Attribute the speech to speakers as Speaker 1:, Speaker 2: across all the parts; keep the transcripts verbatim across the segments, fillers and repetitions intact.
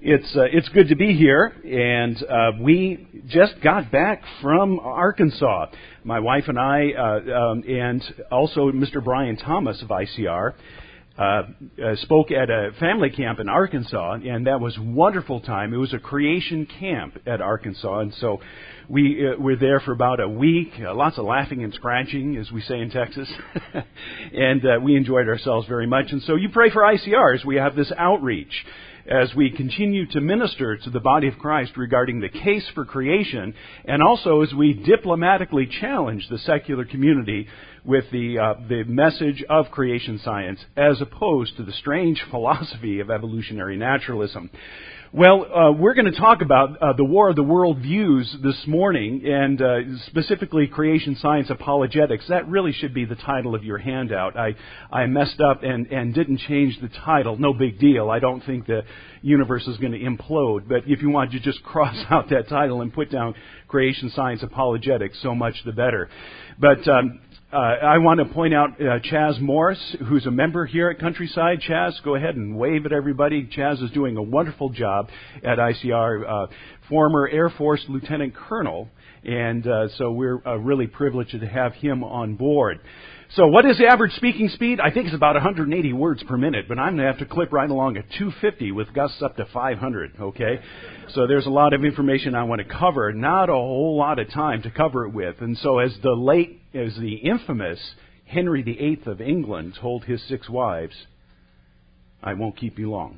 Speaker 1: It's uh, it's good to be here, and uh, we just got back from Arkansas. My wife and I, uh, um, and also Mister Brian Thomas of I C R, uh, uh, spoke at a family camp in Arkansas, and that was a wonderful time. It was a creation camp at Arkansas, and so we uh, were there for about a week. Uh, lots of laughing and scratching, as we say in Texas, and uh, we enjoyed ourselves very much. And so you pray for I C R as we have this outreach, as we continue to minister to the body of Christ regarding the case for creation, and also as we diplomatically challenge the secular community with the uh, the message of creation science as opposed to the strange philosophy of evolutionary naturalism. Well, uh, we're going to talk about uh, the War of the World Views this morning, and uh, specifically creation science apologetics. That really should be the title of your handout. I, I messed up and, and didn't change the title. No big deal. I don't think the universe is going to implode. But if you want to just cross out that title and put down creation science apologetics, so much the better. But um, Uh, I want to point out uh, Chaz Morris, who's a member here at Countryside. Chaz, go ahead and wave at everybody. Chaz is doing a wonderful job at I C R, uh, former Air Force Lieutenant Colonel, and uh, so we're uh, really privileged to have him on board. So what is the average speaking speed? I think it's about one hundred eighty words per minute, but I'm going to have to clip right along at two fifty with gusts up to five hundred, okay? So there's a lot of information I want to cover, not a whole lot of time to cover it with. And so as the late, as the infamous Henry the Eighth of England told his six wives, I won't keep you long.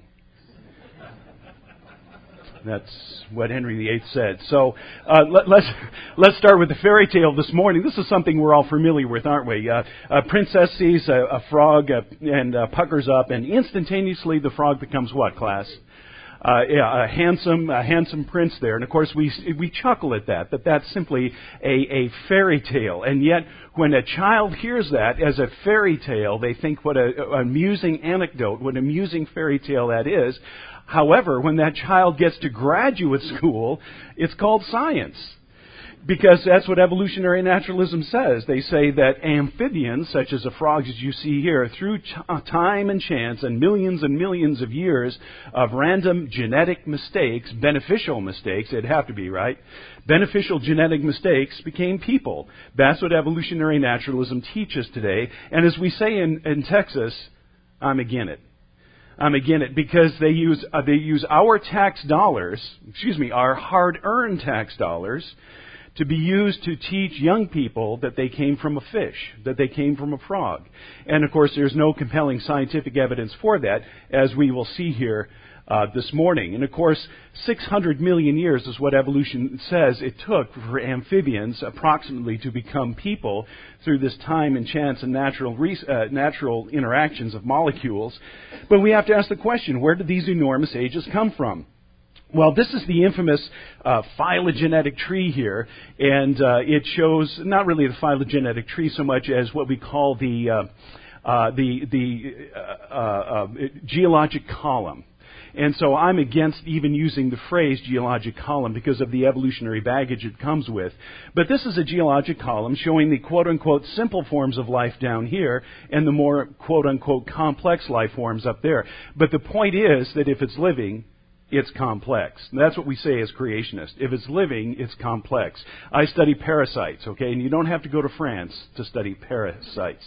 Speaker 1: That's what Henry the Eighth said. So uh, let, let's let's start with the fairy tale this morning. This is something we're all familiar with, aren't we? Uh, a princess sees a, a frog uh, and uh, puckers up, and instantaneously the frog becomes what, class? Uh, yeah, a handsome, a handsome prince there. And of course, we we chuckle at that, that that's simply a, a fairy tale. And yet, when a child hears that as a fairy tale, they think what a, a amusing anecdote, what an amusing fairy tale that is. However, when that child gets to graduate school, it's called science. Because that's what evolutionary naturalism says. They say that amphibians, such as the frogs as you see here, through ch- time and chance and millions and millions of years of random genetic mistakes, beneficial mistakes, it'd have to be, right? Beneficial genetic mistakes became people. That's what evolutionary naturalism teaches today. And as we say in, in Texas, I'm again it. I'm again it because they use uh, they use our tax dollars, excuse me, our hard-earned tax dollars, to be used to teach young people that they came from a fish, that they came from a frog. And, of course, there's no compelling scientific evidence for that, as we will see here uh, this morning. And, of course, six hundred million years is what evolution says it took for amphibians approximately to become people through this time and chance and natural re- uh, natural interactions of molecules. But we have to ask the question, where did these enormous ages come from? Well, this is the infamous uh, phylogenetic tree here, and uh, it shows not really the phylogenetic tree so much as what we call the uh, uh, the the uh, uh, geologic column. And so I'm against even using the phrase geologic column because of the evolutionary baggage it comes with. But this is a geologic column showing the quote-unquote simple forms of life down here and the more quote-unquote complex life forms up there. But the point is that if it's living, it's complex. That's what we say as creationists. If it's living, it's complex. I study parasites, okay? And you don't have to go to France to study parasites.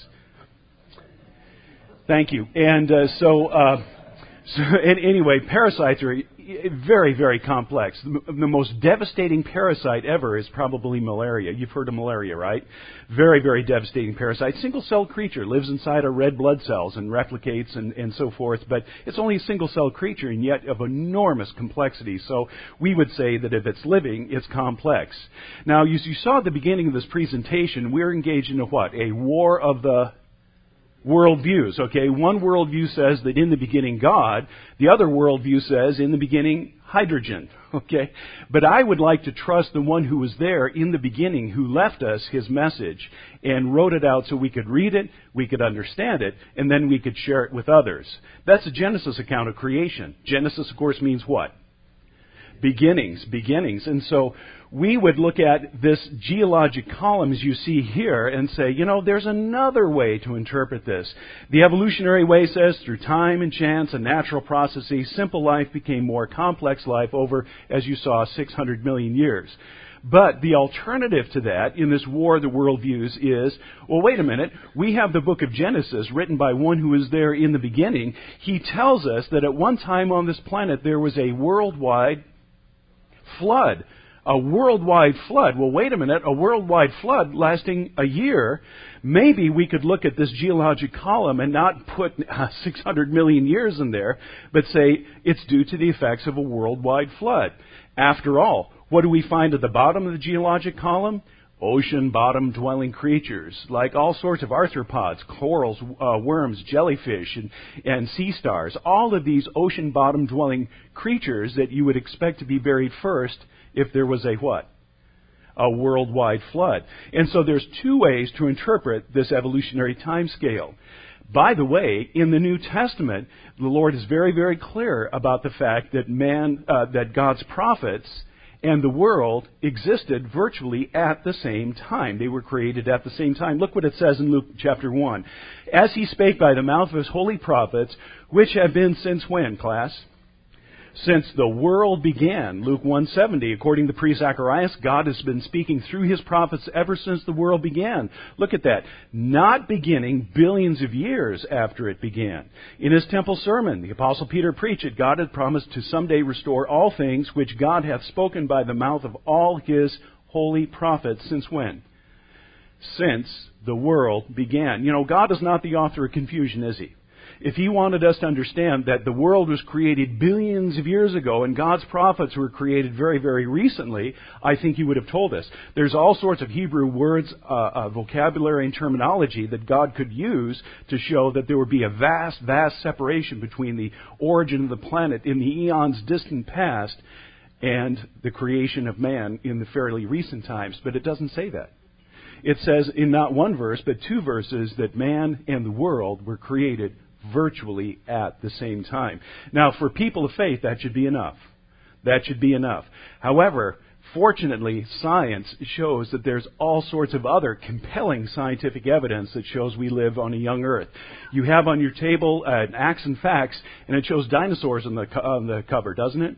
Speaker 1: Thank you. And uh, so, uh, so anyway, parasites are very, very complex. The, the most devastating parasite ever is probably malaria. You've heard of malaria, right? Very, very devastating parasite. Single-cell creature, lives inside our red blood cells and replicates and, and so forth. But it's only a single-cell creature and yet of enormous complexity. So we would say that if it's living, it's complex. Now, as you saw at the beginning of this presentation, we're engaged in a what? A war of the worldviews, okay? One worldview says that in the beginning God, the other worldview says in the beginning hydrogen, okay? But I would like to trust the one who was there in the beginning, who left us his message and wrote it out so we could read it, we could understand it, and then we could share it with others. That's a Genesis account of creation. Genesis, of course, means what? beginnings, beginnings. And so we would look at this geologic column as you see here and say, you know, there's another way to interpret this. The evolutionary way says through time and chance and natural processes, simple life became more complex life over, as you saw, six hundred million years. But the alternative to that in this war of the worldviews is, well, wait a minute, we have the book of Genesis written by one who was there in the beginning. He tells us that at one time on this planet there was a worldwide flood. A worldwide flood. Well, wait a minute, a worldwide flood lasting a year. Maybe we could look at this geologic column and not put uh, six hundred million years in there, but say it's due to the effects of a worldwide flood. After all, what do we find at the bottom of the geologic column? Ocean bottom dwelling creatures, like all sorts of arthropods, corals, uh, worms, jellyfish, and, and sea stars. All of these ocean bottom dwelling creatures that you would expect to be buried first if there was a what? A worldwide flood. And so there's two ways to interpret this evolutionary time scale. By the way, in the New Testament, the Lord is very, very clear about the fact that man, uh, that God's prophets and the world existed virtually at the same time. They were created at the same time. Look what it says in Luke chapter one. As he spake by the mouth of his holy prophets, which have been since when, class? Since the world began. Luke one seventy. According to pre-Zacharias, God has been speaking through his prophets ever since the world began. Look at that. Not beginning billions of years after it began. In his temple sermon, the Apostle Peter preached that God had promised to someday restore all things which God hath spoken by the mouth of all his holy prophets. Since when? Since the world began. You know, God is not the author of confusion, is he? If he wanted us to understand that the world was created billions of years ago and God's prophets were created very, very recently, I think he would have told us. There's all sorts of Hebrew words, uh, uh, vocabulary, and terminology that God could use to show that there would be a vast, vast separation between the origin of the planet in the eons distant past and the creation of man in the fairly recent times. But it doesn't say that. It says in not one verse, but two verses, that man and the world were created virtually at the same time. Now, for people of faith, that should be enough. That should be enough. However, fortunately, science shows that there's all sorts of other compelling scientific evidence that shows we live on a young earth. You have on your table uh, Acts and Facts, and it shows dinosaurs on the, co- on the cover, doesn't it?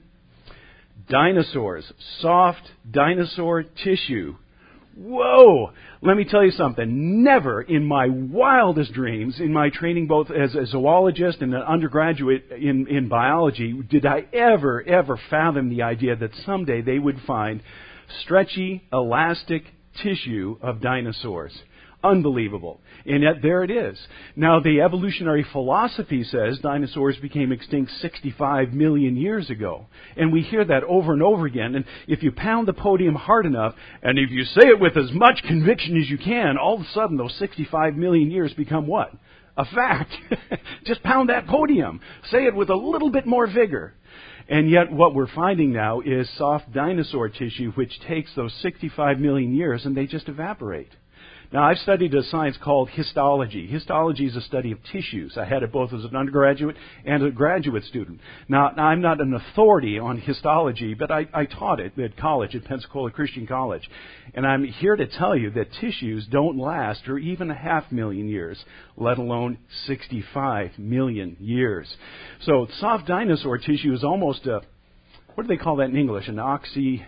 Speaker 1: Dinosaurs. Soft dinosaur tissue. Whoa! Let me tell you something. Never in my wildest dreams, in my training both as a zoologist and an undergraduate in, in biology, did I ever, ever fathom the idea that someday they would find stretchy, elastic tissue of dinosaurs. Unbelievable. And yet there it is. Now, the evolutionary philosophy says dinosaurs became extinct sixty-five million years ago. And we hear that over and over again. And if you pound the podium hard enough, and if you say it with as much conviction as you can, all of a sudden those sixty-five million years become what? A fact. Just pound that podium. Say it with a little bit more vigor. And yet what we're finding now is soft dinosaur tissue which takes those sixty-five million years and they just evaporate. Now, I've studied a science called histology. Histology is a study of tissues. I had it both as an undergraduate and a graduate student. Now, I'm not an authority on histology, but I, I taught it at college, at Pensacola Christian College. And I'm here to tell you that tissues don't last for even a half million years, let alone sixty-five million years. So soft dinosaur tissue is almost a, what do they call that in English? An oxy,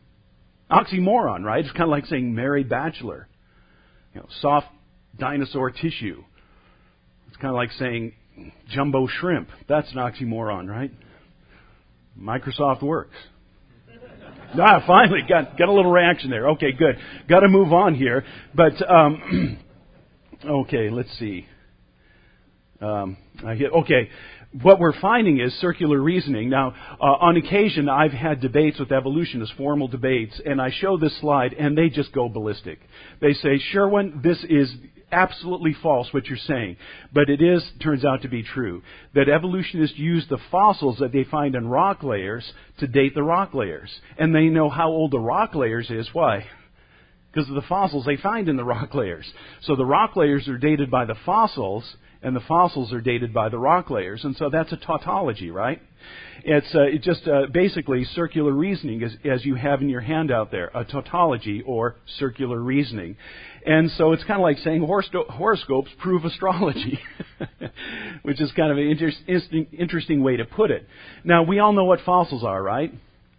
Speaker 1: oxymoron, right? It's kind of like saying married bachelor. You know, soft dinosaur tissue. It's kind of like saying jumbo shrimp. That's an oxymoron, right? Microsoft works. Ah, finally, got got a little reaction there. Okay, good. Got to move on here. But, um, okay, let's see. Um, I get, okay, what we're finding is circular reasoning. Now, uh, on occasion, I've had debates with evolutionists, formal debates, and I show this slide, and they just go ballistic. They say, Sherwin, this is absolutely false what you're saying, but it is, turns out to be true, that evolutionists use the fossils that they find in rock layers to date the rock layers. And they know how old the rock layers is. Why? Because of the fossils they find in the rock layers. So the rock layers are dated by the fossils, and the fossils are dated by the rock layers. And so that's a tautology, right? It's uh, it just uh, basically circular reasoning, as, as you have in your handout there, a tautology or circular reasoning. And so it's kind of like saying horos- horoscopes prove astrology, which is kind of an inter- interesting, interesting way to put it. Now, we all know what fossils are, right?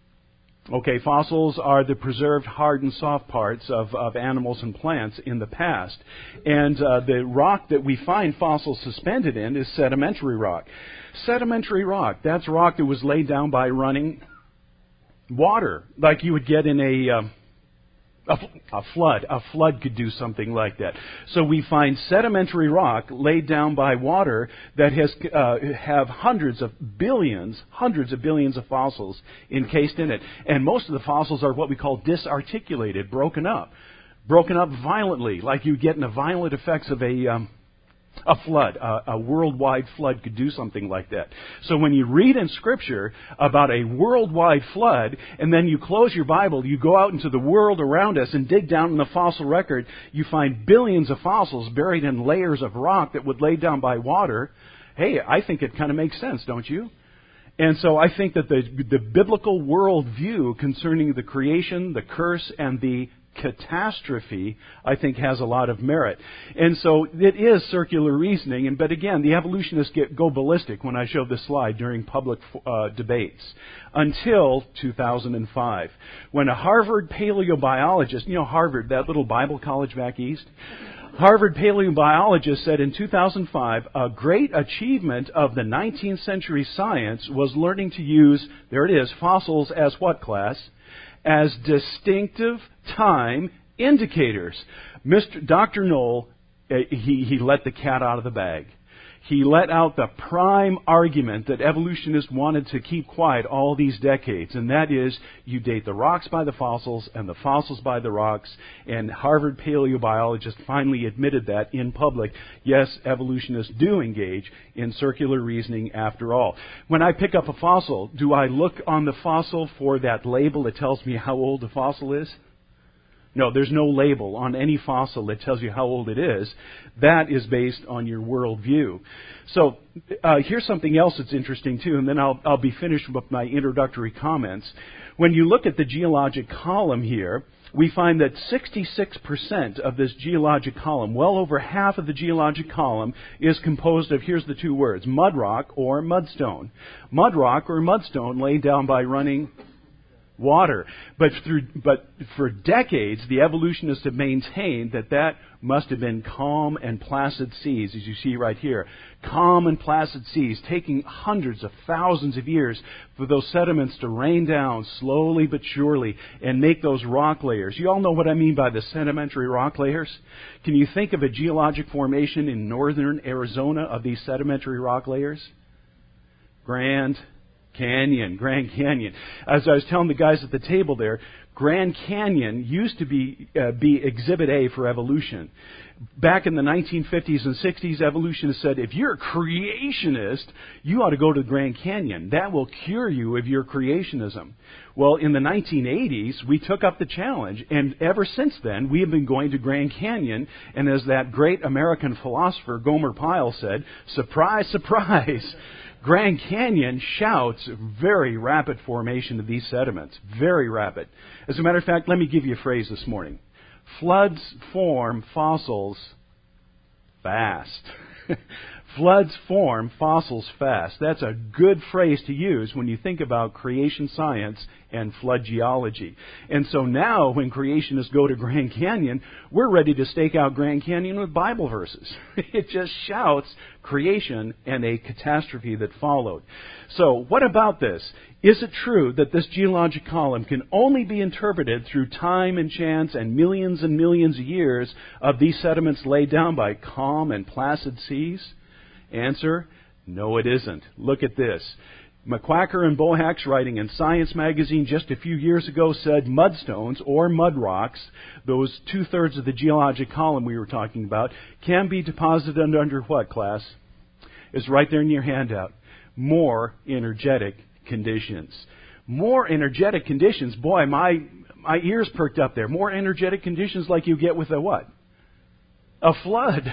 Speaker 1: Okay, fossils are the preserved hard and soft parts of, of animals and plants in the past. And uh, the rock that we find fossils suspended in is sedimentary rock. Sedimentary rock, that's rock that was laid down by running water, like you would get in a... Uh, A, a flood. A flood could do something like that. So we find sedimentary rock laid down by water that has uh, have hundreds of billions, hundreds of billions of fossils encased in it. And most of the fossils are what we call disarticulated, broken up. Broken up violently, like you get in the violent effects of a... Um, A flood, a, a worldwide flood could do something like that. So when you read in Scripture about a worldwide flood, and then you close your Bible, you go out into the world around us and dig down in the fossil record, you find billions of fossils buried in layers of rock that would lay down by water. Hey, I think it kind of makes sense, don't you? And so I think that the, the biblical worldview concerning the creation, the curse, and the catastrophe, I think, has a lot of merit. And so it is circular reasoning. And but again, the evolutionists get, go ballistic when I show this slide during public uh, debates until two thousand five, when a Harvard paleobiologist, you know Harvard, that little Bible college back east, Harvard paleobiologist said in two thousand five, a great achievement of the nineteenth century science was learning to use, there it is, fossils as what, class? As distinctive time indicators. Mister Doctor Knoll, he, he let the cat out of the bag. He let out the prime argument that evolutionists wanted to keep quiet all these decades, and that is you date the rocks by the fossils and the fossils by the rocks, and Harvard paleobiologists finally admitted that in public. Yes, evolutionists do engage in circular reasoning after all. When I pick up a fossil, do I look on the fossil for that label that tells me how old the fossil is? No, there's no label on any fossil that tells you how old it is. That is based on your worldview. So uh, here's something else that's interesting too, and then I'll, I'll be finished with my introductory comments. When you look at the geologic column here, we find that sixty-six percent of this geologic column, well over half of the geologic column, is composed of, here's the two words, mud rock or mudstone. Mud rock or mudstone laid down by running water. But through, but for decades, the evolutionists have maintained that that must have been calm and placid seas, as you see right here. Calm and placid seas, taking hundreds of thousands of years for those sediments to rain down slowly but surely and make those rock layers. You all know what I mean by the sedimentary rock layers? Can you think of a geologic formation in northern Arizona of these sedimentary rock layers? Grand Canyon, Grand Canyon. As I was telling the guys at the table there, Grand Canyon used to be uh, be Exhibit A for evolution. Back in the nineteen fifties and sixties, evolutionists said, if you're a creationist, you ought to go to the Grand Canyon. That will cure you of your creationism. Well, in the nineteen eighties, we took up the challenge, and ever since then, we have been going to Grand Canyon, and as that great American philosopher Gomer Pyle said, surprise, surprise, Grand Canyon shouts very rapid formation of these sediments. Very rapid. As a matter of fact, let me give you a phrase this morning. Floods form fossils fast. Floods form fossils fast. That's a good phrase to use when you think about creation science and flood geology. And so now when creationists go to Grand Canyon, we're ready to stake out Grand Canyon with Bible verses. It just shouts creation and a catastrophe that followed. So what about this? Is it true that this geologic column can only be interpreted through time and chance and millions and millions of years of these sediments laid down by calm and placid seas? Answer, no it isn't. Look at this. McQuacker and Bohack's writing in Science magazine just a few years ago said mudstones or mud rocks, those two-thirds of the geologic column we were talking about, can be deposited under, under what, class? It's right there in your handout. More energetic conditions. More energetic conditions. Boy, my my ears perked up there. More energetic conditions like you get with a what? A flood.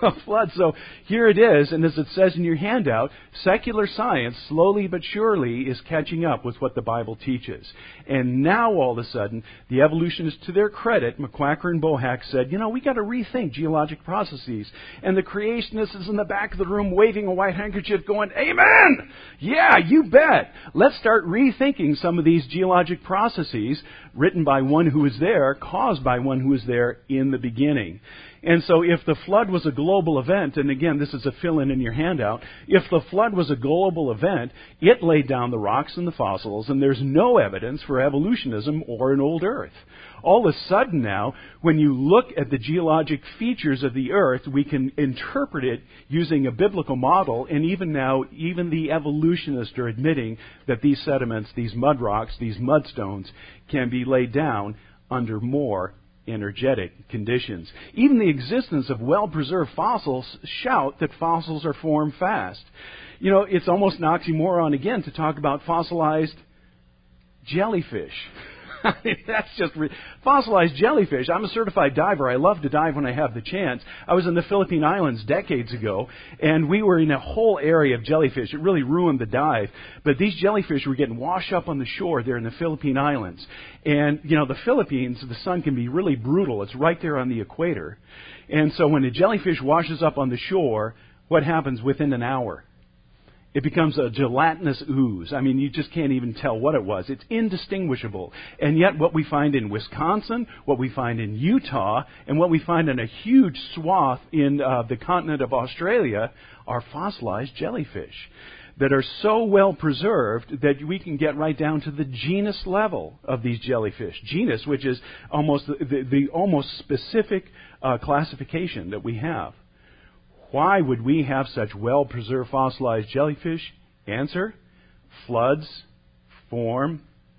Speaker 1: a flood. So here it is, and as it says in your handout, secular science, slowly but surely, is catching up with what the Bible teaches. And now, all of a sudden, the evolutionists, to their credit, McQuacker and Bohack, said, you know, we got to rethink geologic processes. And the creationist is in the back of the room waving a white handkerchief going, amen! Yeah, you bet! Let's start rethinking some of these geologic processes written by one who was there, caused by one who was there in the beginning. And so if the flood was a global event, and again, this is a fill-in in your handout, if the flood was a global event, it laid down the rocks and the fossils, and there's no evidence for evolutionism or an old Earth. All of a sudden now, when you look at the geologic features of the Earth, we can interpret it using a biblical model, and even now, even the evolutionists are admitting that these sediments, these mud rocks, these mudstones, can be laid down under more energetic conditions. Even the existence of well-preserved fossils shout that fossils are formed fast. You know, it's almost an oxymoron again to talk about fossilized jellyfish. I mean, that's just re- fossilized jellyfish. I'm a certified diver. I love to dive when I have the chance. I was in the Philippine Islands decades ago, and we were in a whole area of jellyfish. It really ruined the dive. But these jellyfish were getting washed up on the shore there in the Philippine Islands. And, you know, the Philippines, the sun can be really brutal. It's right there on the equator. And so when a jellyfish washes up on the shore, what happens within an hour? It becomes a gelatinous ooze. I mean, you just can't even tell what it was. It's indistinguishable. And yet what we find in Wisconsin, what we find in Utah, and what we find in a huge swath in uh, the continent of Australia are fossilized jellyfish that are so well preserved that we can get right down to the genus level of these jellyfish. Genus, which is almost the, the, the almost specific uh, classification that we have. Why would we have such well-preserved fossilized jellyfish? Answer, floods form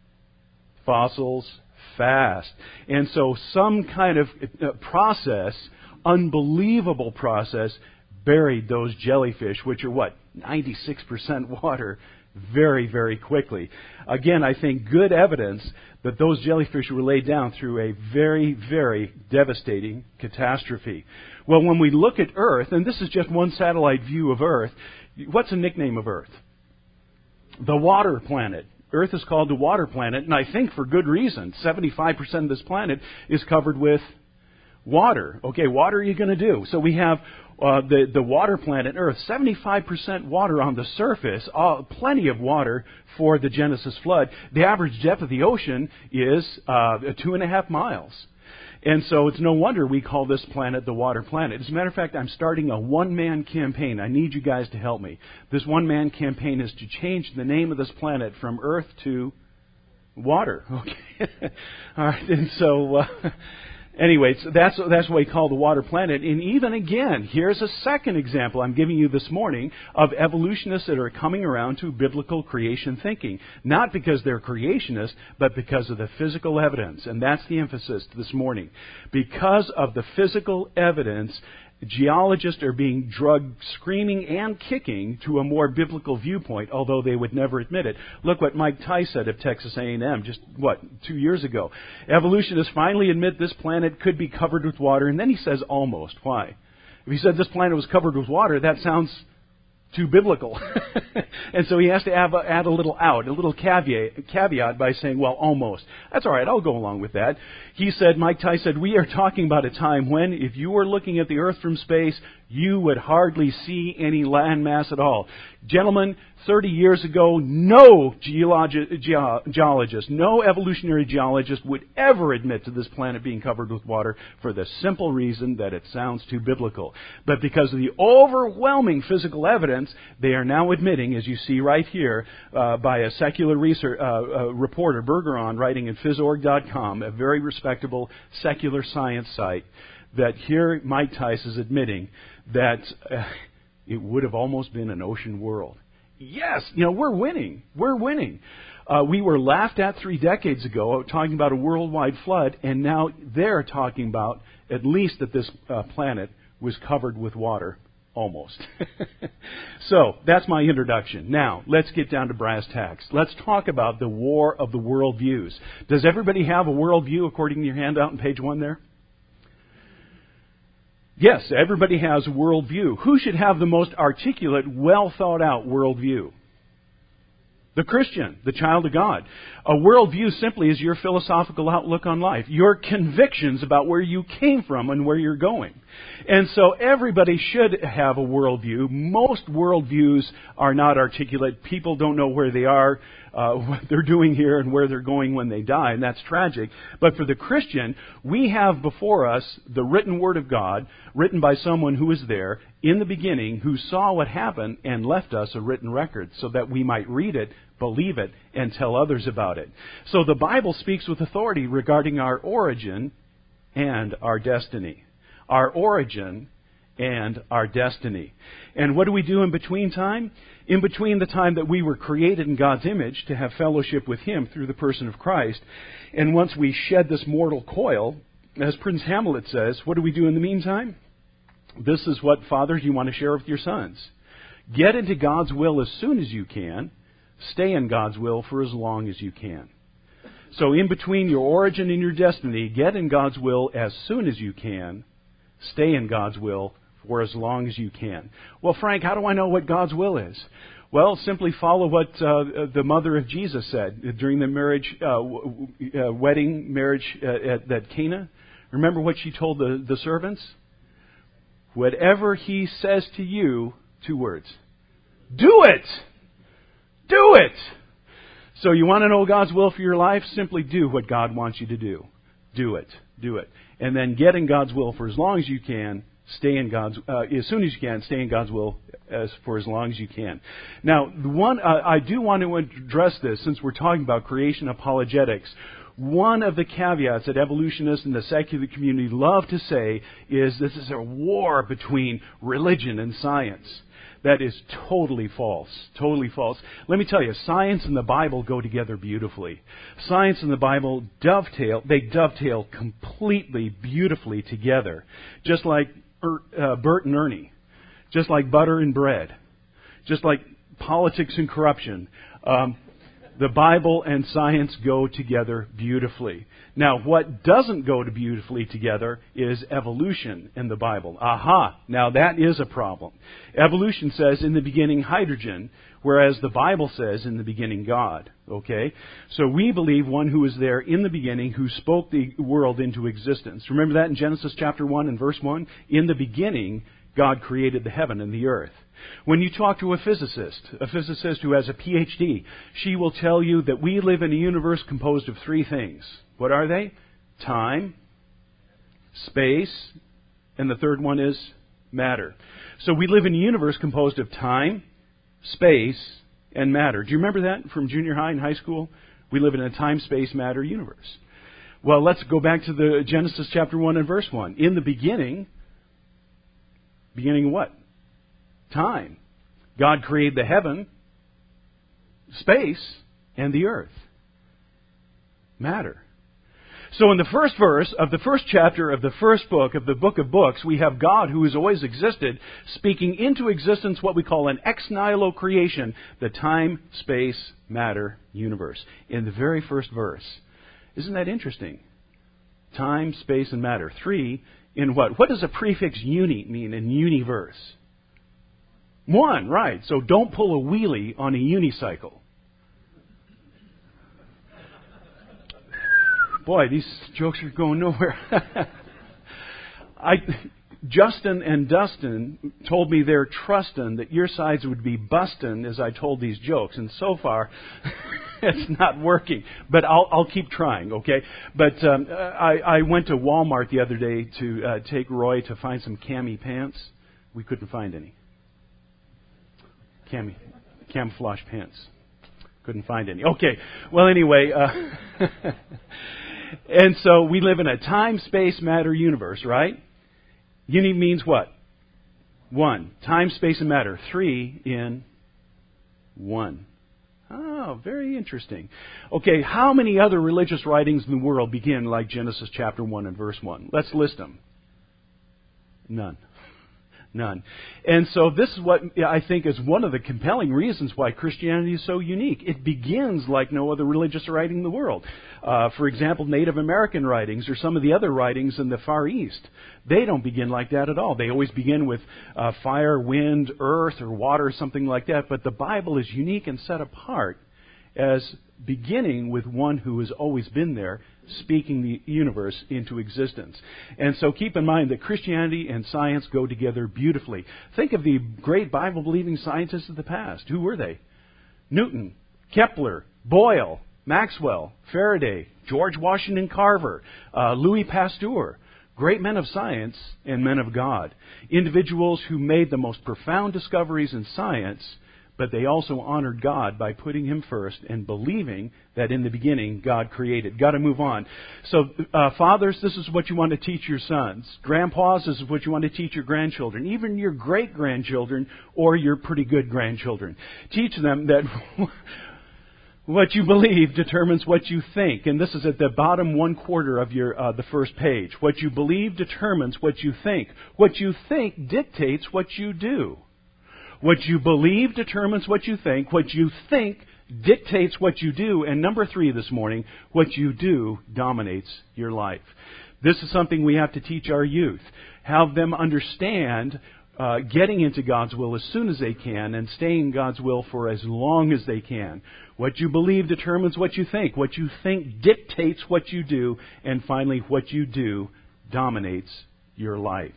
Speaker 1: fossils fast. And so some kind of process, unbelievable process, buried those jellyfish, which are what, ninety-six percent water, very, very quickly. Again, I think good evidence that those jellyfish were laid down through a very, very devastating catastrophe. Well, when we look at Earth, and this is just one satellite view of Earth, what's the nickname of Earth? The water planet. Earth is called the water planet, and I think for good reason. seventy-five percent of this planet is covered with water. Okay, what are you going to do? So we have uh, the, the water planet Earth, seventy-five percent water on the surface, uh, plenty of water for the Genesis flood. The average depth of the ocean is uh, two and a half miles. And so it's no wonder we call this planet the water planet. As a matter of fact, I'm starting a one-man campaign. I need you guys to help me. This one-man campaign is to change the name of this planet from Earth to water. Okay. All right. And so, uh, anyway, so that's that's what we call the water planet. And even again, here's a second example I'm giving you this morning of evolutionists that are coming around to biblical creation thinking. Not because they're creationists, but because of the physical evidence. And that's the emphasis this morning. Because of the physical evidence, geologists are being drugged screaming and kicking to a more biblical viewpoint, although they would never admit it. Look what Mike Tice said of Texas A and M just, what, two years ago. Evolutionists finally admit this planet could be covered with water, and then he says almost. Why? If he said this planet was covered with water, that sounds too biblical. And so he has to add, add a little out, a little caveat, caveat by saying, well, almost. That's all right, I'll go along with that. He said, Mike Tice said, we are talking about a time when, if you were looking at the Earth from space, you would hardly see any landmass at all. Gentlemen, thirty years ago, no geologi- ge- geologist, no evolutionary geologist would ever admit to this planet being covered with water for the simple reason that it sounds too biblical. But because of the overwhelming physical evidence, they are now admitting, as you see right here, uh, by a secular research, uh, uh, reporter, Bergeron, writing in phys org dot com, a very respectable secular science site, that here Mike Tice is admitting that uh, it would have almost been an ocean world. Yes, you know, we're winning. We're winning. Uh, we were laughed at three decades ago talking about a worldwide flood, and now they're talking about at least that this uh, planet was covered with water. Almost. So, that's my introduction. Now, let's get down to brass tacks. Let's talk about the war of the worldviews. Does everybody have a worldview according to your handout on page one there? Yes, everybody has a worldview. Who should have the most articulate, well thought out worldview? The Christian, the child of God. A worldview simply is your philosophical outlook on life, your convictions about where you came from and where you're going. And so everybody should have a worldview. Most worldviews are not articulate. People don't know where they are, uh, what they're doing here, and where they're going when they die, and that's tragic. But for the Christian, we have before us the written Word of God, written by someone who was there in the beginning, who saw what happened and left us a written record so that we might read it, believe it, and tell others about it. So the Bible speaks with authority regarding our origin and our destiny. Our origin and our destiny. And what do we do in between time? In between the time that we were created in God's image to have fellowship with Him through the person of Christ, and once we shed this mortal coil, as Prince Hamlet says, what do we do in the meantime? This is what, fathers, you want to share with your sons. Get into God's will as soon as you can. Stay in God's will for as long as you can. So in between your origin and your destiny, get in God's will as soon as you can. Stay in God's will for as long as you can. Well, Frank, how do I know what God's will is? Well, simply follow what uh, the mother of Jesus said during the marriage, uh, uh, wedding marriage uh, at, at Cana. Remember what she told the, the servants? Whatever He says to you, two words, do it! Do it! So you want to know God's will for your life? Simply do what God wants you to do. Do it. Do it. And then get in God's will for as long as you can. Stay in God's, uh, as soon as you can, stay in God's will as for as long as you can. Now, the one, uh, I do want to address this since we're talking about creation apologetics. One of the caveats that evolutionists and the secular community love to say is this is a war between religion and science. That is totally false. Totally false. Let me tell you, science and the Bible go together beautifully. Science and the Bible dovetail, they dovetail completely, beautifully together. Just like uh, Bert and Ernie. Just like butter and bread. Just like politics and corruption. Um, the Bible and science go together beautifully. Now, what doesn't go to beautifully together is evolution in the Bible. Aha! Now that is a problem. Evolution says in the beginning hydrogen, whereas the Bible says in the beginning God. Okay? So we believe one who was there in the beginning, who spoke the world into existence. Remember that in Genesis chapter one and verse one? In the beginning, God created the heaven and the earth. When you talk to a physicist, a physicist who has a P H D, she will tell you that we live in a universe composed of three things. What are they? Time, space, and the third one is matter. So we live in a universe composed of time, space, and matter. Do you remember that from junior high and high school? We live in a time, space, matter universe. Well, let's go back to the Genesis chapter one and verse one. In the beginning, beginning what? Time. God created the heaven, space, and the earth. Matter. So in the first verse of the first chapter of the first book of the book of books, we have God who has always existed speaking into existence what we call an ex nihilo creation, the time, space, matter universe. In the very first verse. Isn't that interesting? Time, space, and matter. Three in what? What does a prefix uni mean in universe? One, right. So don't pull a wheelie on a unicycle. Boy, these jokes are going nowhere. I, Justin and Dustin told me they're trusting that your sides would be busting as I told these jokes. And so far, it's not working. But I'll, I'll keep trying, okay? But um, I, I went to Walmart the other day to uh, take Roy to find some cami pants. We couldn't find any. Cam, camouflage pants. Couldn't find any. Okay. Well, anyway, uh, and so we live in a time, space, matter universe, right? Uni means what? One. Time, space, and matter. Three in one. Oh, very interesting. Okay, how many other religious writings in the world begin like Genesis chapter one and verse one? Let's list them. None. None. And so this is what I think is one of the compelling reasons why Christianity is so unique. It begins like no other religious writing in the world. Uh, for example, Native American writings or some of the other writings in the Far East, they don't begin like that at all. They always begin with uh, fire, wind, earth, or water, something like that. But the Bible is unique and set apart as beginning with one who has always been there, speaking the universe into existence. And so keep in mind that Christianity and science go together beautifully. Think of the great Bible-believing scientists of the past. Who were they? Newton, Kepler, Boyle, Maxwell, Faraday, George Washington Carver, uh, Louis Pasteur. Great men of science and men of God. Individuals who made the most profound discoveries in science, but they also honored God by putting Him first and believing that in the beginning God created. Got to move on. So, uh, fathers, this is what you want to teach your sons. Grandpas, this is what you want to teach your grandchildren, even your great-grandchildren or your pretty good grandchildren. Teach them that what you believe determines what you think. And this is at the bottom one quarter of your uh, the first page. What you believe determines what you think. What you think dictates what you do. What you believe determines what you think. What you think dictates what you do. And number three this morning, what you do dominates your life. This is something we have to teach our youth. Have them understand uh, getting into God's will as soon as they can and staying in God's will for as long as they can. What you believe determines what you think. What you think dictates what you do. And finally, what you do dominates your life.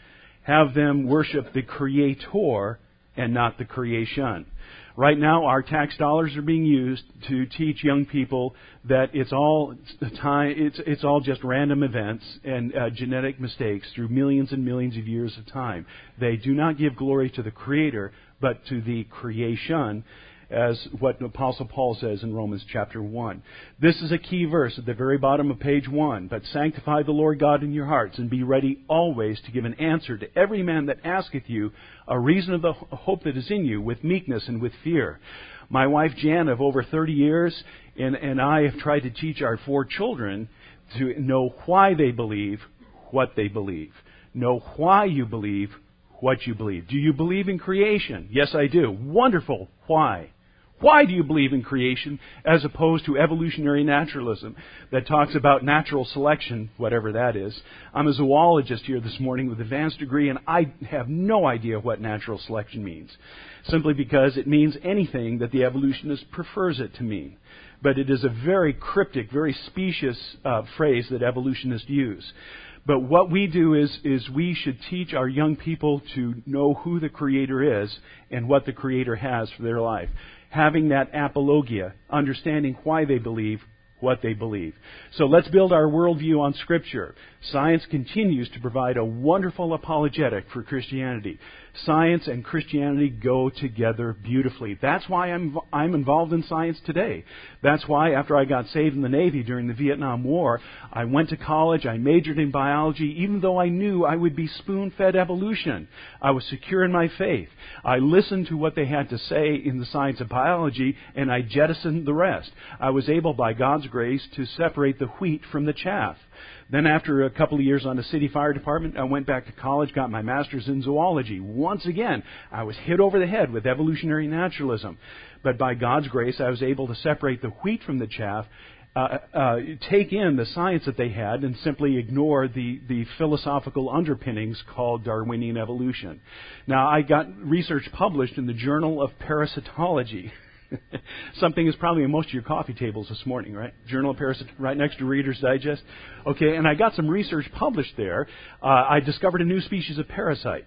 Speaker 1: Have them worship the Creator and not the creation. Right now, our tax dollars are being used to teach young people that it's all time, it's it's all just random events and uh, genetic mistakes through millions and millions of years of time. They do not give glory to the Creator, but to the creation, as what Apostle Paul says in Romans chapter one. This is a key verse at the very bottom of page one. But sanctify the Lord God in your hearts, and be ready always to give an answer to every man that asketh you a reason of the hope that is in you, with meekness and with fear. My wife Jan of over thirty years, and, and I have tried to teach our four children to know why they believe what they believe. Know why you believe what you believe. Do you believe in creation? Yes, I do. Wonderful. Why? Why do you believe in creation as opposed to evolutionary naturalism that talks about natural selection, whatever that is? I'm a zoologist here this morning with an advanced degree, and I have no idea what natural selection means, simply because it means anything that the evolutionist prefers it to mean. But it is a very cryptic, very specious uh, phrase that evolutionists use. But what we do is, is we should teach our young people to know who the Creator is and what the Creator has for their life. Having that apologia, understanding why they believe what they believe. So let's build our worldview on Scripture. Science continues to provide a wonderful apologetic for Christianity. Science and Christianity go together beautifully. That's why I'm I'm involved in science today. That's why after I got saved in the Navy during the Vietnam War, I went to college, I majored in biology, even though I knew I would be spoon-fed evolution. I was secure in my faith. I listened to what they had to say in the science of biology, and I jettisoned the rest. I was able, by God's grace, to separate the wheat from the chaff. Then after a couple of years on the city fire department, I went back to college, got my master's in zoology. Once again, I was hit over the head with evolutionary naturalism. But by God's grace, I was able to separate the wheat from the chaff, uh, uh, take in the science that they had, and simply ignore the, the philosophical underpinnings called Darwinian evolution. Now, I got research published in the Journal of Parasitology. Something is probably on most of your coffee tables this morning, right? Journal of Parasitology, right next to Reader's Digest. Okay, and I got some research published there. Uh, I discovered a new species of parasite.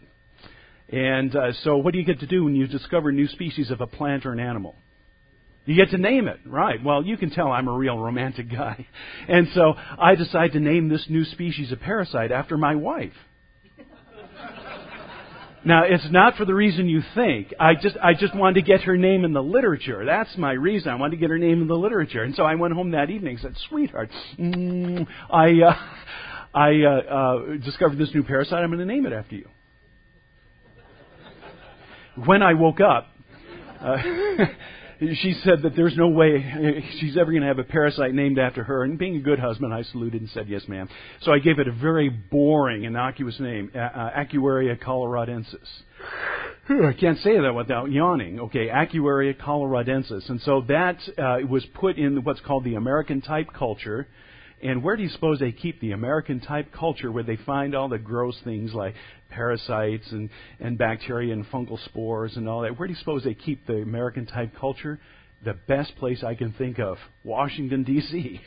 Speaker 1: And uh, so what do you get to do when you discover a new species of a plant or an animal? You get to name it, right? Well, you can tell I'm a real romantic guy. And so I decided to name this new species of parasite after my wife. Now, it's not for the reason you think. I just I just wanted to get her name in the literature. That's my reason. I wanted to get her name in the literature. And so I went home that evening and said, sweetheart, mm, I, uh, I uh, uh, discovered this new parasite. I'm going to name it after you. When I woke up, uh, she said that there's no way she's ever going to have a parasite named after her. And being a good husband, I saluted and said, yes, ma'am. So I gave it a very boring, innocuous name, uh, Acuaria coloradensis. I can't say that without yawning. Okay, Acuaria coloradensis. And so that uh, was put in what's called the American type culture. And where do you suppose they keep the American type culture, where they find all the gross things like parasites and, and bacteria and fungal spores and all that? Where do you suppose they keep the American type culture? The best place I can think of, Washington, D C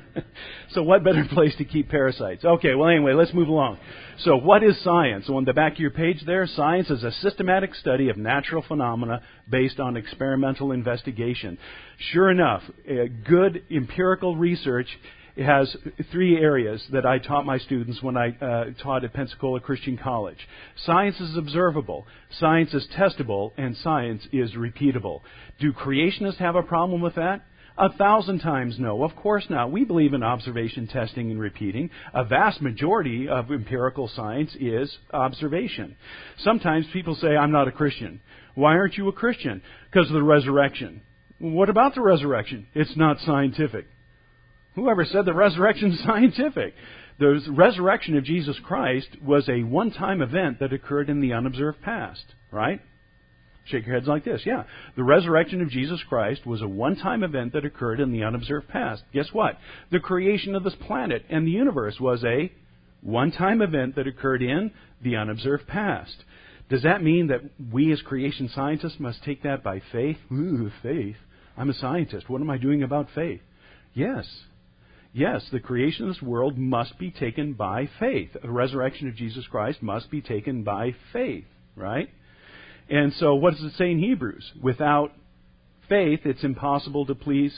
Speaker 1: So what better place to keep parasites? Okay, well anyway, let's move along. So what is science? So on the back of your page there, science is a systematic study of natural phenomena based on experimental investigation. Sure enough, uh, good empirical research. It has three areas that I taught my students when I uh, taught at Pensacola Christian College. Science is observable, science is testable, and science is repeatable. Do creationists have a problem with that? A thousand times no. Of course not. We believe in observation, testing, and repeating. A vast majority of empirical science is observation. Sometimes people say, I'm not a Christian. Why aren't you a Christian? Because of the resurrection. What about the resurrection? It's not scientific. Whoever said the resurrection is scientific? The resurrection of Jesus Christ was a one-time event that occurred in the unobserved past, right? Shake your heads like this. Yeah. The resurrection of Jesus Christ was a one-time event that occurred in the unobserved past. Guess what? The creation of this planet and the universe was a one-time event that occurred in the unobserved past. Does that mean that we as creation scientists must take that by faith? Ooh, faith. I'm a scientist. What am I doing about faith? Yes. Yes, the creation of this world must be taken by faith. The resurrection of Jesus Christ must be taken by faith, right? And so what does it say in Hebrews? Without faith, it's impossible to please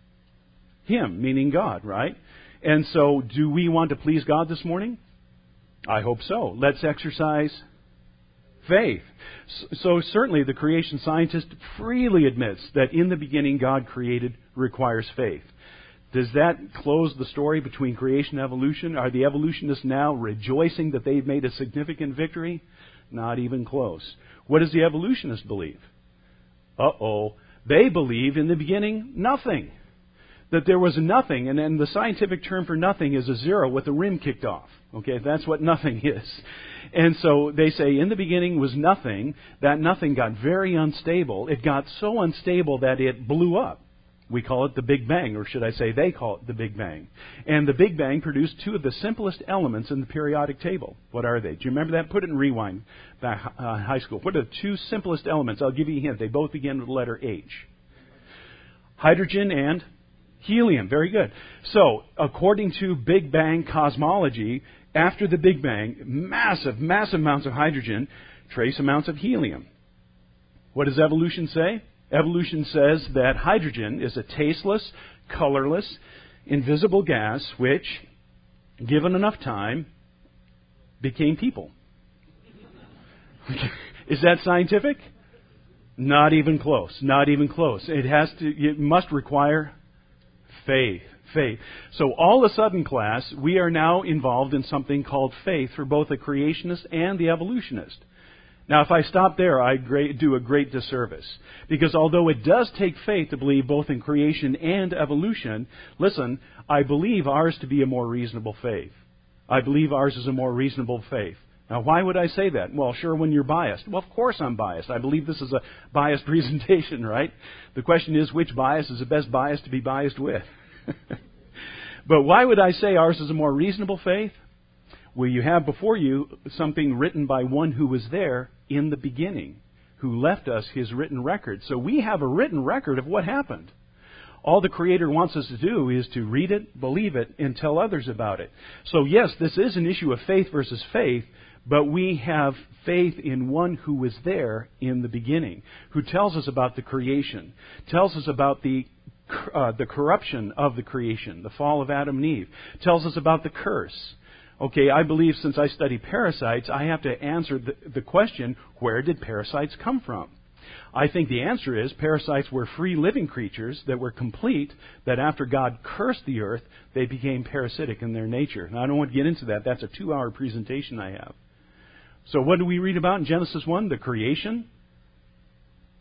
Speaker 1: Him, meaning God, right? And so do we want to please God this morning? I hope so. Let's exercise faith. So certainly the creation scientist freely admits that in the beginning God created requires faith. Does that close the story between creation and evolution? Are the evolutionists now rejoicing that they've made a significant victory? Not even close. What does the evolutionist believe? Uh-oh. They believe in the beginning nothing. That there was nothing, and then the scientific term for nothing is a zero with the rim kicked off. Okay, that's what nothing is. And so they say in the beginning was nothing. That nothing got very unstable. It got so unstable that it blew up. We call it the Big Bang, or should I say they call it the Big Bang. And the Big Bang produced two of the simplest elements in the periodic table. What are they? Do you remember that? Put it in rewind back uh, high school. What are the two simplest elements? I'll give you a hint. They both begin with the letter H. Hydrogen and helium. Very good. So, according to Big Bang cosmology, after the Big Bang, massive, massive amounts of hydrogen, trace amounts of helium. What does evolution say? Evolution says that hydrogen is a tasteless, colorless, invisible gas which, given enough time, became people. Is that scientific? Not even close. Not even close. It has to. It must require faith. Faith. So all of a sudden, class, we are now involved in something called faith for both the creationist and the evolutionist. Now, if I stop there, I do a great disservice. Because although it does take faith to believe both in creation and evolution, listen, I believe ours to be a more reasonable faith. I believe ours is a more reasonable faith. Now, why would I say that? Well, sure, when you're biased. Well, of course I'm biased. I believe this is a biased presentation, right? The question is, which bias is the best bias to be biased with? But why would I say ours is a more reasonable faith? Well, you have before you something written by one who was there in the beginning, who left us his written record. So we have a written record of what happened. All the Creator wants us to do is to read it, believe it, and tell others about it. So yes, this is an issue of faith versus faith, but we have faith in one who was there in the beginning, who tells us about the creation, tells us about the uh, the corruption of the creation, the fall of Adam and Eve, tells us about the curse. Okay, I believe since I study parasites, I have to answer the, the question, where did parasites come from? I think the answer is parasites were free living creatures that were complete, that after God cursed the earth, they became parasitic in their nature. Now, I don't want to get into that. That's a two-hour presentation I have. So what do we read about in Genesis one? The creation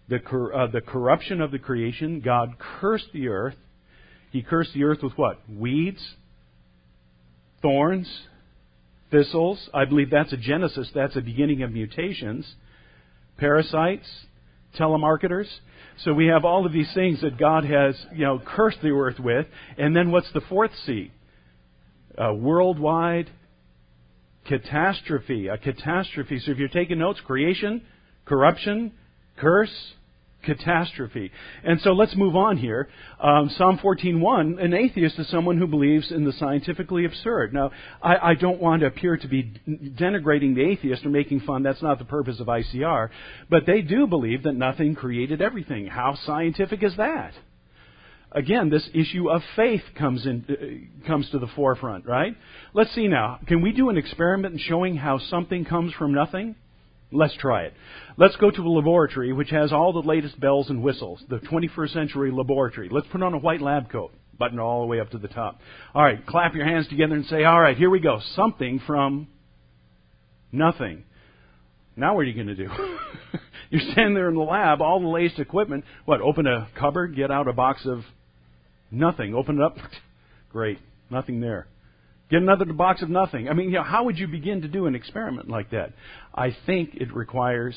Speaker 1: the cor- uh, the corruption of the creation. God cursed the earth. He cursed the earth with what? Weeds, thorns, thistles. I believe that's a genesis. That's a beginning of mutations. Parasites, telemarketers. So we have all of these things that God has, you know, cursed the earth with. And then what's the fourth C? A worldwide catastrophe. A catastrophe. So if you're taking notes, creation, corruption, curse, catastrophe. And so let's move on here. Um, Psalm fourteen one, an atheist is someone who believes in the scientifically absurd. Now, I, I don't want to appear to be denigrating the atheist or making fun. That's not the purpose of I C R. But they do believe that nothing created everything. How scientific is that? Again, this issue of faith comes in, uh, comes to the forefront, right? Let's see now. Can we do an experiment in showing how something comes from nothing? Let's try it. Let's go to a laboratory which has all the latest bells and whistles, the twenty-first century laboratory. Let's put on a white lab coat, button all the way up to the top. All right, clap your hands together and say, all right, here we go. Something from nothing. Now what are you going to do? You're standing there in the lab, all the latest equipment. What, open a cupboard, get out a box of nothing, open it up? Great, nothing there. Get another box of nothing. I mean, you know, how would you begin to do an experiment like that? I think it requires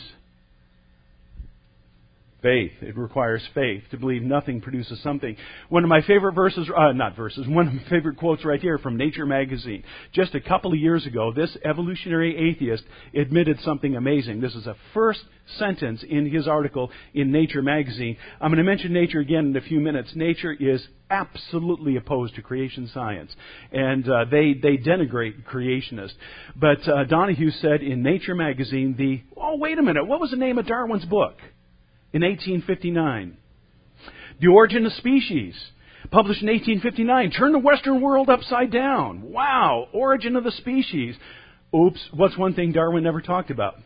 Speaker 1: faith. It requires faith to believe nothing produces something. One of my favorite verses, uh, not verses, one of my favorite quotes right here from Nature magazine. Just a couple of years ago, this evolutionary atheist admitted something amazing. This is a first sentence in his article in Nature magazine. I'm going to mention Nature again in a few minutes. Nature is absolutely opposed to creation science, and uh, they they denigrate creationists. But uh, Donahue said in Nature magazine, the oh wait a minute, what was the name of Darwin's book in eighteen fifty-nine? The Origin of Species, published in eighteen fifty-nine. Turn the Western world upside down. Wow, Origin of the Species. Oops, what's one thing Darwin never talked about?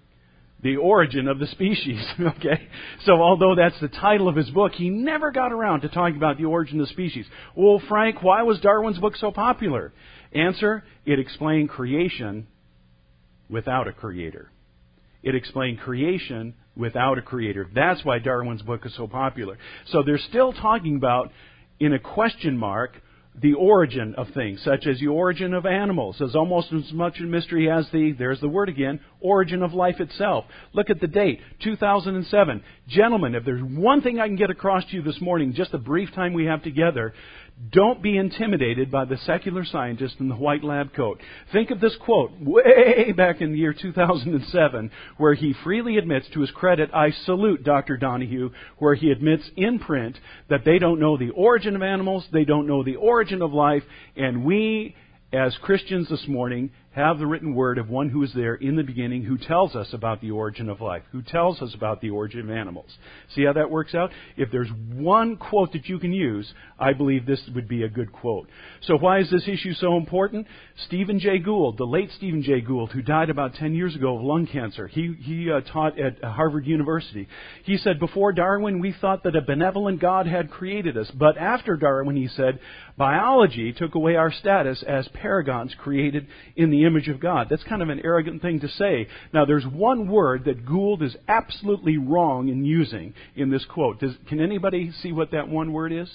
Speaker 1: The origin of the species, okay? So although that's the title of his book, he never got around to talking about the origin of the species. Well, Frank, why was Darwin's book so popular? Answer, it explained creation without a creator. It explained creation without a creator. That's why Darwin's book is so popular. So they're still talking about, in a question mark, the origin of things, such as the origin of animals. There's almost as much a mystery as the, there's the word again, origin of life itself. Look at the date, two thousand seven. Gentlemen, if there's one thing I can get across to you this morning, just the brief time we have together, don't be intimidated by the secular scientist in the white lab coat. Think of this quote way back in the year two thousand seven, where he freely admits, to his credit, I salute Doctor Donahue, where he admits in print that they don't know the origin of animals, they don't know the origin of life, and we, as Christians this morning, have the written word of one who is there in the beginning, who tells us about the origin of life, who tells us about the origin of animals. See how that works out? If there's one quote that you can use, I believe this would be a good quote. So why is this issue so important? Stephen Jay Gould, the late Stephen Jay Gould, who died about ten years ago of lung cancer, he, he uh, taught at Harvard University. He said, before Darwin, we thought that a benevolent God had created us. But after Darwin, he said, biology took away our status as paragons created in the image of God. That's kind of an arrogant thing to say. Now, there's one word that Gould is absolutely wrong in using in this quote. Does, can anybody see what that one word is?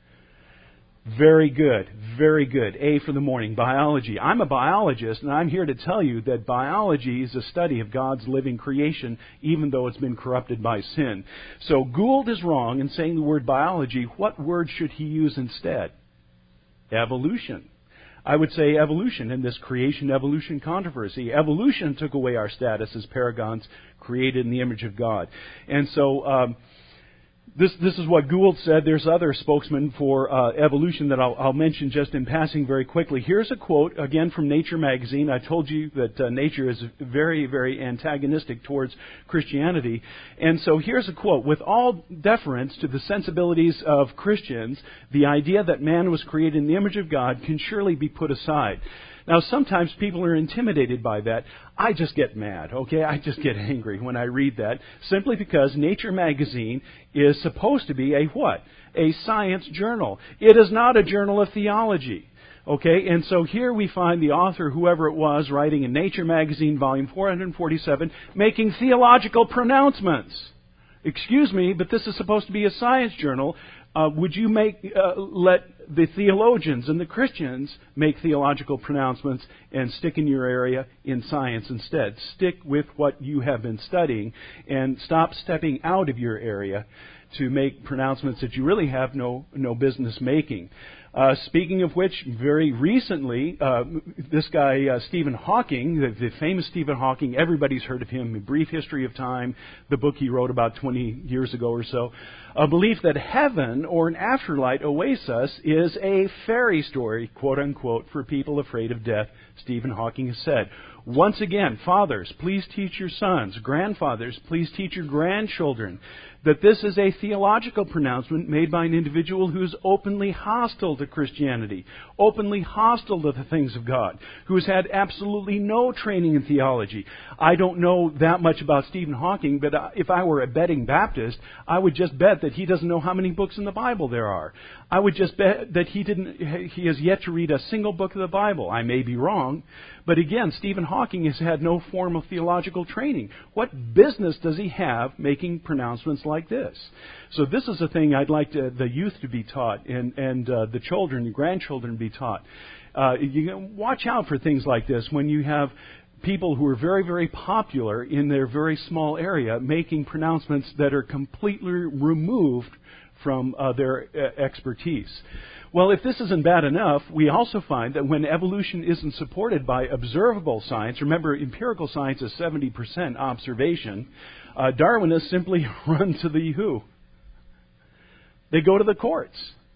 Speaker 1: Very good. Very good. A for the morning. Biology. I'm a biologist, and I'm here to tell you that biology is a study of God's living creation, even though it's been corrupted by sin. So Gould is wrong in saying the word biology. What word should he use instead? Evolution. I would say evolution in this creation-evolution controversy. Evolution took away our status as paragons created in the image of God. And so um, this this is what Gould said. There's other spokesmen for uh, evolution that I'll, I'll mention just in passing very quickly. Here's a quote, again, from Nature magazine. I told you that uh, Nature is very, very antagonistic towards Christianity. And so here's a quote. With all deference to the sensibilities of Christians, the idea that man was created in the image of God can surely be put aside. Now, sometimes people are intimidated by that. I just get mad, okay? I just get angry when I read that, simply because Nature magazine is supposed to be a what? A science journal. It is not a journal of theology. Okay, and so here we find the author, whoever it was, writing in Nature magazine, volume four forty-seven, making theological pronouncements. Excuse me, but this is supposed to be a science journal. Uh, would you make uh, let the theologians and the Christians make theological pronouncements and stick in your area in science instead? Stick with what you have been studying and stop stepping out of your area to make pronouncements that you really have no no business making. Uh, speaking of which, very recently, uh, this guy, uh, Stephen Hawking, the, the famous Stephen Hawking, everybody's heard of him, A Brief History of Time, the book he wrote about twenty years ago or so. A belief that heaven or an afterlife awaits us is a fairy story, quote unquote, for people afraid of death, Stephen Hawking has said. Once again, fathers, please teach your sons. Grandfathers, please teach your grandchildren that this is a theological pronouncement made by an individual who is openly hostile to Christianity, openly hostile to the things of God, who has had absolutely no training in theology. I don't know that much about Stephen Hawking, but if I were a betting Baptist, I would just bet that he doesn't know how many books in the Bible there are. I would just bet that he didn't. He has yet to read a single book of the Bible. I may be wrong, but again, Stephen Hawking has had no formal theological training. What business does he have making pronouncements like this? So this is a thing I'd like to, the youth to be taught, and and uh, the children, the grandchildren, be taught. Uh, you watch out for things like this when you have people who are very, very popular in their very small area making pronouncements that are completely removed from uh, their uh, expertise. Well, if this isn't bad enough, we also find that when evolution isn't supported by observable science, remember empirical science is seventy percent observation, uh, Darwinists simply run to the who? They go to the courts.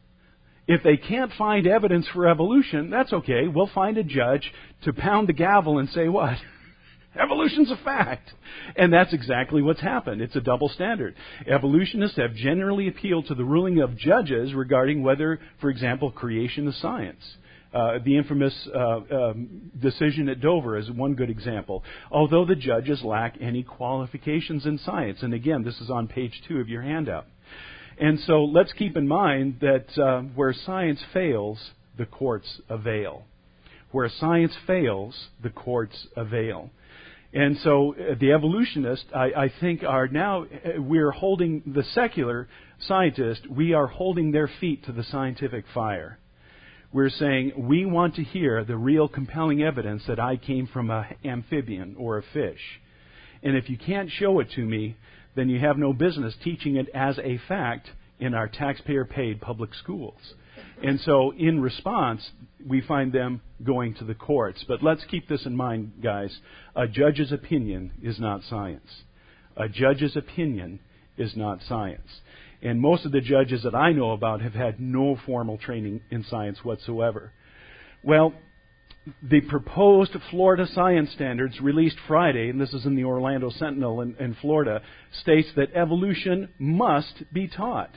Speaker 1: If they can't find evidence for evolution, that's okay. We'll find a judge to pound the gavel and say what? Evolution's a fact. And that's exactly what's happened. It's a double standard. Evolutionists have generally appealed to the ruling of judges regarding whether, for example, creation is science. Uh, the infamous uh, um, decision at Dover is one good example. Although the judges lack any qualifications in science. And again, this is on page two of your handout. And so let's keep in mind that uh, where science fails, the courts avail. Where science fails, the courts avail. And so uh, the evolutionists, I, I think, are now, uh, we're holding the secular scientist, we are holding their feet to the scientific fire. We're saying, we want to hear the real compelling evidence that I came from an amphibian or a fish. And if you can't show it to me, then you have no business teaching it as a fact in our taxpayer-paid public schools. And so in response, we find them going to the courts. But let's keep this in mind, guys. A judge's opinion is not science. A judge's opinion is not science. And most of the judges that I know about have had no formal training in science whatsoever. Well, the proposed Florida science standards released Friday, and this is in the Orlando Sentinel in, in Florida, states that evolution must be taught.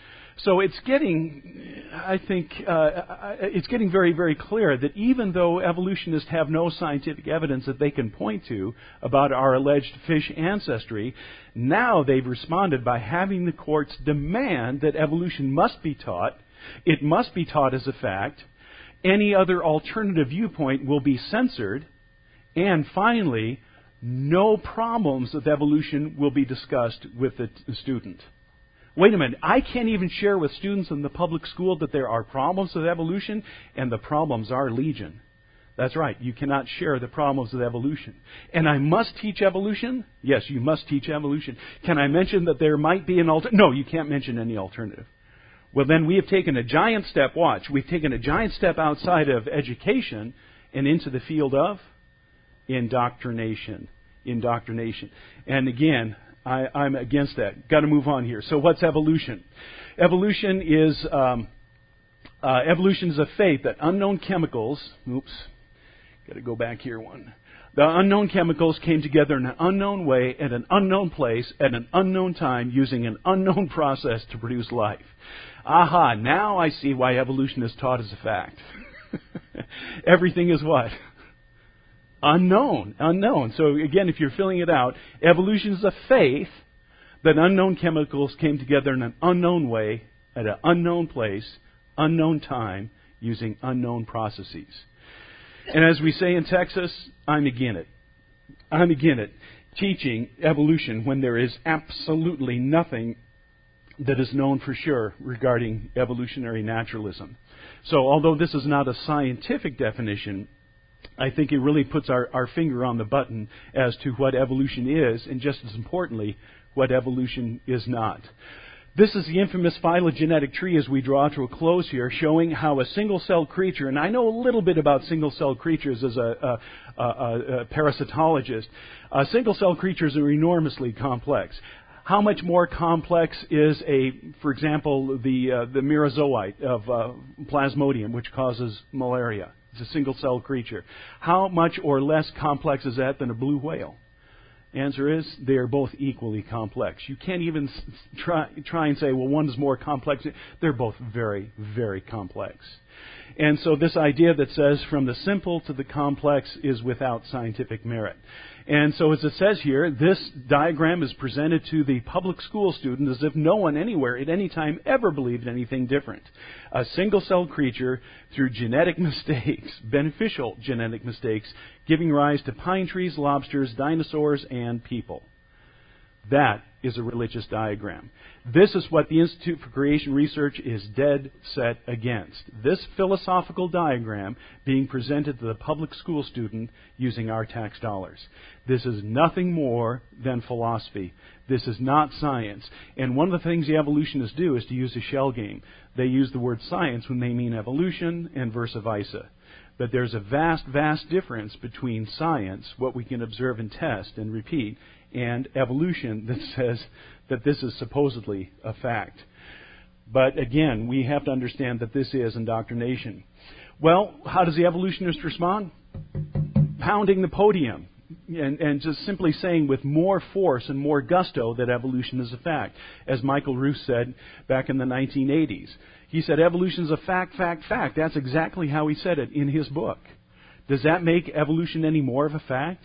Speaker 1: So it's getting, I think, uh, it's getting very, very clear that even though evolutionists have no scientific evidence that they can point to about our alleged fish ancestry, now they've responded by having the courts demand that evolution must be taught. It must be taught as a fact. Any other alternative viewpoint will be censored. And finally, no problems with evolution will be discussed with the t- student. Wait a minute, I can't even share with students in the public school that there are problems with evolution, and the problems are legion. That's right, you cannot share the problems with evolution. And I must teach evolution? Yes, you must teach evolution. Can I mention that there might be an alternative? No, you can't mention any alternative. Well, then we have taken a giant step, watch, we've taken a giant step outside of education and into the field of indoctrination. Indoctrination. And again, I, I'm against that. Got to move on here. So what's evolution? Evolution is um, uh, evolution is a faith that unknown chemicals. Oops, got to go back here one. The unknown chemicals came together in an unknown way, at an unknown place, at an unknown time, using an unknown process to produce life. Aha! Now I see why evolution is taught as a fact. Everything is what? Unknown, unknown. So again, if you're filling it out, evolution is a faith that unknown chemicals came together in an unknown way, at an unknown place, unknown time, using unknown processes. And as we say in Texas, I'm again it. I'm again it. teaching evolution when there is absolutely nothing that is known for sure regarding evolutionary naturalism. So although this is not a scientific definition, I think it really puts our, our finger on the button as to what evolution is, and just as importantly, what evolution is not. This is the infamous phylogenetic tree as we draw to a close here, showing how a single-celled creature, and I know a little bit about single-celled creatures as a, a, a, a parasitologist. Uh, single-celled creatures are enormously complex. How much more complex is a, for example, the uh, the myrizoite of uh, Plasmodium, which causes malaria? It's a single-celled creature. How much or less complex is that than a blue whale? Answer is, they are both equally complex. You can't even try, try and say, well, one is more complex. They're both very, very complex. And so this idea that says from the simple to the complex is without scientific merit. And so as it says here, this diagram is presented to the public school student as if no one anywhere at any time ever believed anything different. A single-celled creature through genetic mistakes, beneficial genetic mistakes, giving rise to pine trees, lobsters, dinosaurs, and people. That is a religious diagram. This is what the Institute for Creation Research is dead set against. This philosophical diagram being presented to the public school student using our tax dollars. This is nothing more than philosophy. This is not science. And one of the things the evolutionists do is to use a shell game. They use the word science when they mean evolution and versa versa. But there's a vast, vast difference between science, what we can observe and test and repeat, and evolution that says that this is supposedly a fact. But again, we have to understand that this is indoctrination. Well, how does the evolutionist respond? Pounding the podium and, and just simply saying with more force and more gusto that evolution is a fact. As Michael Ruth said back in the nineteen eighties. He said evolution is a fact, fact, fact. That's exactly how he said it in his book. Does that make evolution any more of a fact?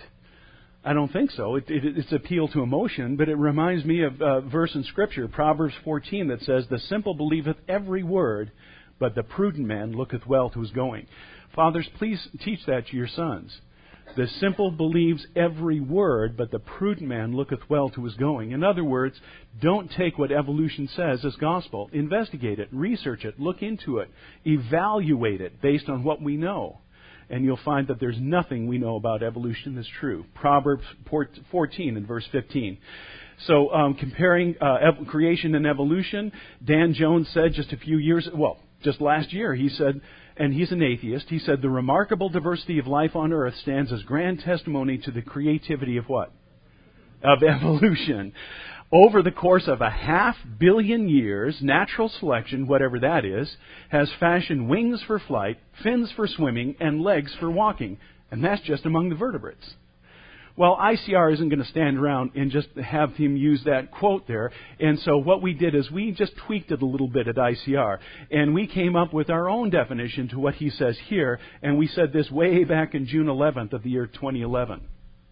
Speaker 1: I don't think so. It, it, it's appeal to emotion, but it reminds me of a verse in Scripture, Proverbs fourteen, that says, "The simple believeth every word, but the prudent man looketh well to his going." Fathers, please teach that to your sons. The simple believes every word, but the prudent man looketh well to his going. In other words, don't take what evolution says as gospel. Investigate it, research it, look into it, evaluate it based on what we know. And you'll find that there's nothing we know about evolution that's true. Proverbs fourteen and verse fifteen. So um, comparing uh, ev- creation and evolution, Dan Jones said just a few years, well, just last year, he said, and he's an atheist, he said, the remarkable diversity of life on earth stands as grand testimony to the creativity of what? Of evolution. Over the course of a half billion years, natural selection, whatever that is, has fashioned wings for flight, fins for swimming, and legs for walking. And that's just among the vertebrates. Well, I C R isn't going to stand around and just have him use that quote there. And so what we did is we just tweaked it a little bit at I C R. And we came up with our own definition to what he says here. And we said this way back in June eleventh of the year twenty eleven.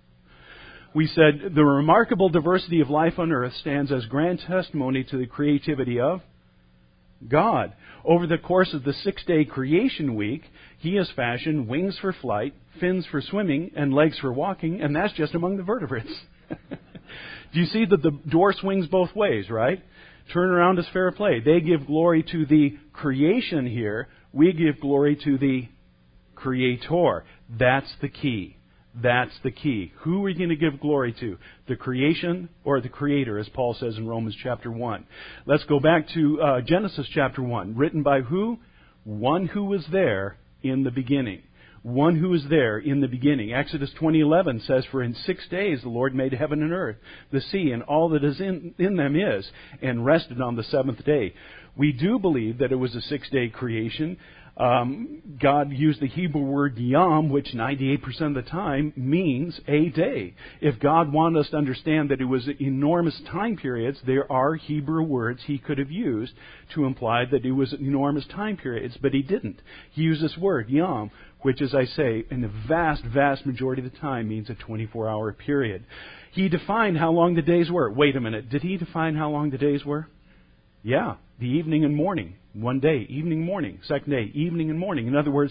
Speaker 1: We said, the remarkable diversity of life on earth stands as grand testimony to the creativity of God. Over the course of the six-day creation week, He has fashioned wings for flight, fins for swimming, and legs for walking, and that's just among the vertebrates. Do you see that the door swings both ways, right? Turn around is fair play. They give glory to the creation here. We give glory to the Creator. That's the key. That's the key. Who are you going to give glory to? The creation or the Creator, as Paul says in Romans chapter one. Let's go back to uh, Genesis chapter one. Written by who? One who was there in the beginning. One who was there in the beginning. Exodus twenty eleven says, "For in six days the Lord made heaven and earth, the sea, and all that is in, in them is, and rested on the seventh day." We do believe that it was a six-day creation. Um, God used the Hebrew word yom, which ninety-eight percent of the time means a day. If God wanted us to understand that it was enormous time periods, there are Hebrew words He could have used to imply that it was enormous time periods, but He didn't. He used this word, yom, which, as I say, in the vast, vast majority of the time means a twenty-four hour period. He defined how long the days were. Wait a minute. Did He define how long the days were? Yeah, the evening and morning. One day, evening, morning. Second day, evening and morning. In other words,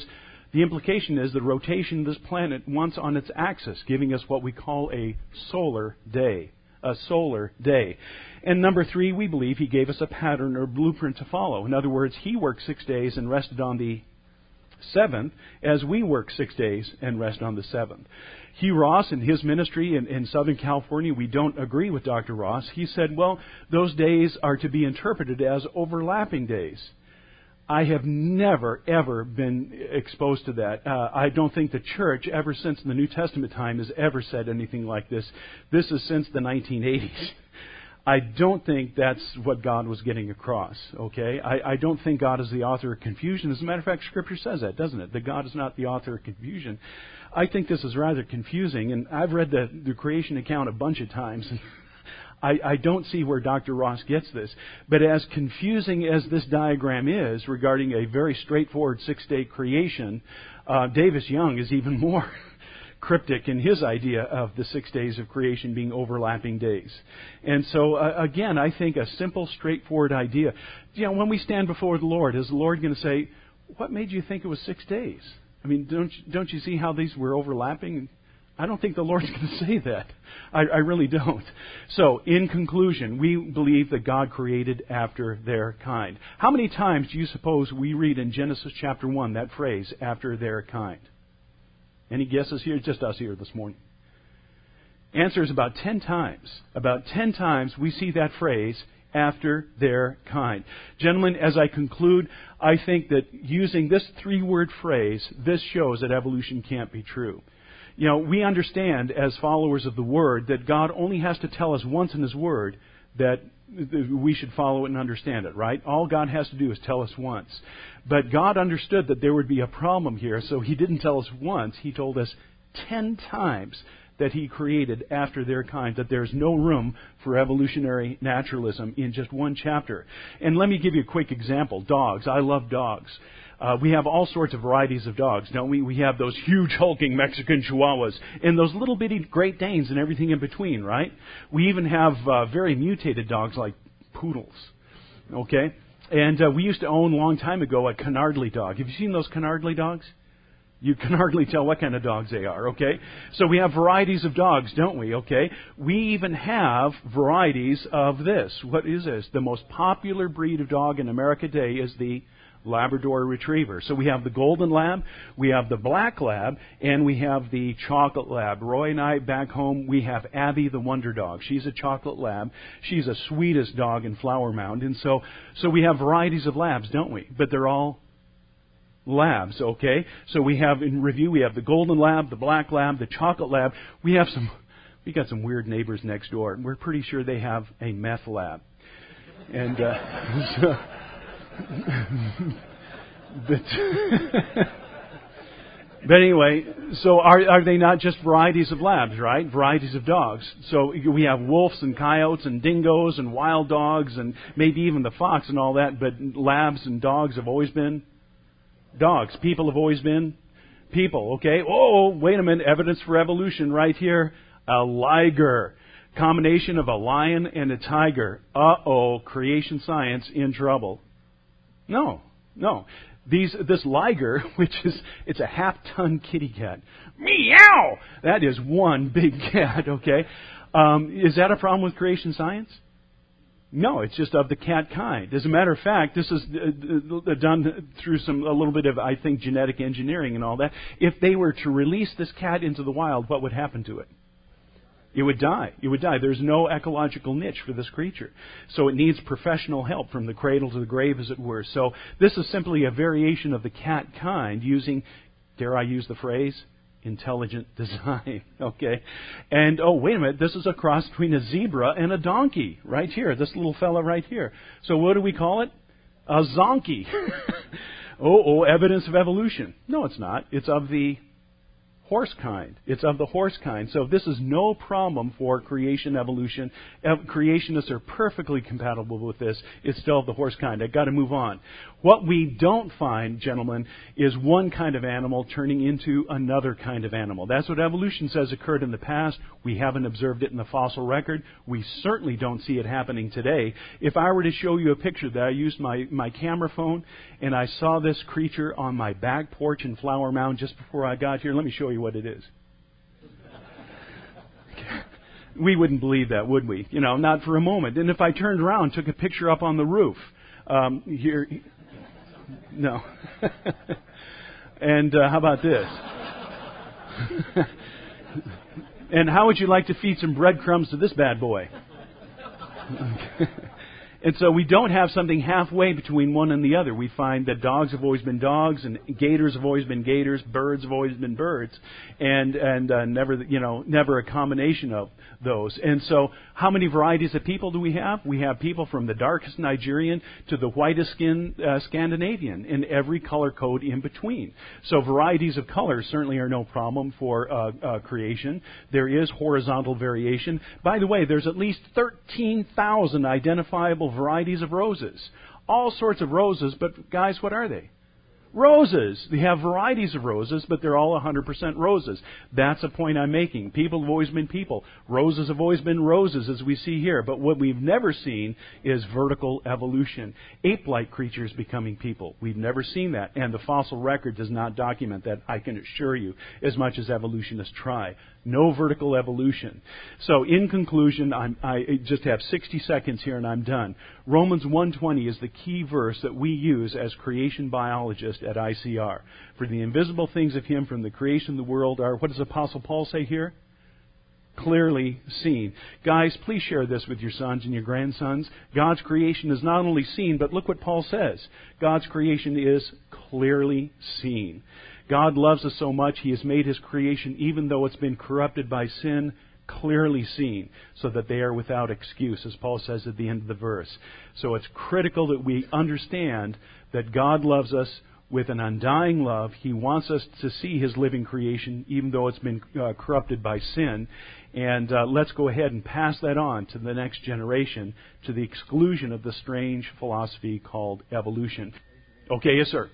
Speaker 1: The implication is the rotation of this planet once on its axis, giving us what we call a solar day. A solar day. And number three, we believe He gave us a pattern or blueprint to follow. In other words, He worked six days and rested on the seventh, as we work six days and rest on the seventh. Hugh Ross, in his ministry in, in Southern California, we don't agree with Doctor Ross. He said, well, those days are to be interpreted as overlapping days. I have never, ever been exposed to that. Uh, I don't think the church, ever since the New Testament time, has ever said anything like this. This is since the nineteen eighties. I don't think that's what God was getting across, okay? I, I don't think God is the author of confusion. As a matter of fact, Scripture says that, doesn't it? That God is not the author of confusion. I think this is rather confusing, and I've read the, the creation account a bunch of times, and I, I don't see where Doctor Ross gets this. But as confusing as this diagram is regarding a very straightforward six-day creation, uh, Davis Young is even more cryptic in his idea of the six days of creation being overlapping days. And so, uh, again, I think a simple, straightforward idea. You know, when we stand before the Lord, is the Lord going to say, what made you think it was six days? I mean, don't you, don't you see how these were overlapping? I don't think the Lord's going to say that. I, I really don't. So, in conclusion, we believe that God created after their kind. How many times do you suppose we read in Genesis chapter one that phrase, after their kind? Any guesses here? Just us here this morning. Answer is about ten times. About ten times we see that phrase, after their kind. Gentlemen, as I conclude, I think that using this three-word phrase, this shows that evolution can't be true. You know, we understand as followers of the Word that God only has to tell us once in His Word that we should follow it and understand it, right? All God has to do is tell us once. But God understood that there would be a problem here, so He didn't tell us once. He told us ten times that He created after their kind, that there's no room for evolutionary naturalism in just one chapter. And let me give you a quick example. Dogs. I love dogs. Uh, we have all sorts of varieties of dogs, don't we? We have those huge hulking Mexican Chihuahuas and those little bitty Great Danes and everything in between, right? We even have uh, very mutated dogs like poodles, okay? And uh, we used to own a long time ago a Canardly dog. Have you seen those Canardly dogs? You can hardly tell what kind of dogs they are, okay? So we have varieties of dogs, don't we, okay? We even have varieties of this. What is this? The most popular breed of dog in America today is the Labrador Retriever. So we have the Golden Lab, we have the Black Lab, and we have the Chocolate Lab. Roy and I, back home, we have Abby the Wonder Dog. She's a Chocolate Lab. She's the sweetest dog in Flower Mound. And so, so we have varieties of labs, don't we? But they're all labs, okay? So we have, in review, we have the Golden Lab, the Black Lab, the Chocolate Lab. We have some, we got some weird neighbors next door, and we're pretty sure they have a meth lab. And, uh, so, but, but anyway, so are, are they not just varieties of labs, right? Varieties of dogs. So we have wolves and coyotes and dingoes and wild dogs and maybe even the fox and all that, but labs and dogs have always been dogs. People have always been people, okay? Oh, wait a minute. Evidence for evolution right here. A liger. Combination of a lion and a tiger. Uh-oh, creation science in trouble. No, no. These, this liger, which is, it's a half-ton kitty cat. Meow! That is one big cat, okay? Um, is that a problem with creation science? No, it's just of the cat kind. As a matter of fact, this is uh, done through some a little bit of, I think, genetic engineering and all that. If they were to release this cat into the wild, what would happen to it? It would die. It would die. There's no ecological niche for this creature. So it needs professional help from the cradle to the grave, as it were. So this is simply a variation of the cat kind using, dare I use the phrase, intelligent design, okay? And, oh, wait a minute, this is a cross between a zebra and a donkey right here, this little fella right here. So what do we call it? A zonkey. oh, oh, evidence of evolution. No, it's not. It's of the horse kind. It's of the horse kind. So this is no problem for creation evolution. Ev- creationists are perfectly compatible with this. It's still of the horse kind. I've got to move on. What we don't find, gentlemen, is one kind of animal turning into another kind of animal. That's what evolution says occurred in the past. We haven't observed it in the fossil record. We certainly don't see it happening today. If I were to show you a picture that I used my, my camera phone and I saw this creature on my back porch in Flower Mound just before I got here, let me show you what it is. We wouldn't believe that, would we? You know, not for a moment. And if I turned around and took a picture up on the roof, um, here, no. And uh, how about this? And how would you like to feed some breadcrumbs to this bad boy? And so we don't have something halfway between one and the other. We find that dogs have always been dogs, and gators have always been gators, birds have always been birds, and and uh, never, you know, never a combination of those. And so, how many varieties of people do we have? We have people from the darkest Nigerian to the whitest skin uh, Scandinavian, and every color code in between. So varieties of color certainly are no problem for uh, uh, creation. There is horizontal variation. By the way, there's at least thirteen thousand identifiable varieties of roses. All sorts of roses, but guys, what are they? Roses. They have varieties of roses, but they're all one hundred percent roses. That's a point I'm making. People have always been people. Roses have always been roses, as we see here. But what we've never seen is vertical evolution. Ape-like creatures becoming people. We've never seen that. And the fossil record does not document that, I can assure you, as much as evolutionists try. No vertical evolution. So in conclusion, I'm, I just have sixty seconds here and I'm done. Romans one twenty is the key verse that we use as creation biologists at I C R. For the invisible things of Him from the creation of the world are, what does Apostle Paul say here? Clearly seen. Guys, please share this with your sons and your grandsons. God's creation is not only seen, but look what Paul says. God's creation is clearly seen. God loves us so much, He has made His creation, even though it's been corrupted by sin, clearly seen, so that they are without excuse, as Paul says at the end of the verse. So it's critical that we understand that God loves us with an undying love. He wants us to see His living creation, even though it's been uh, corrupted by sin. And uh, let's go ahead and pass that on to the next generation, to the exclusion of the strange philosophy called evolution. Okay, yes, sir.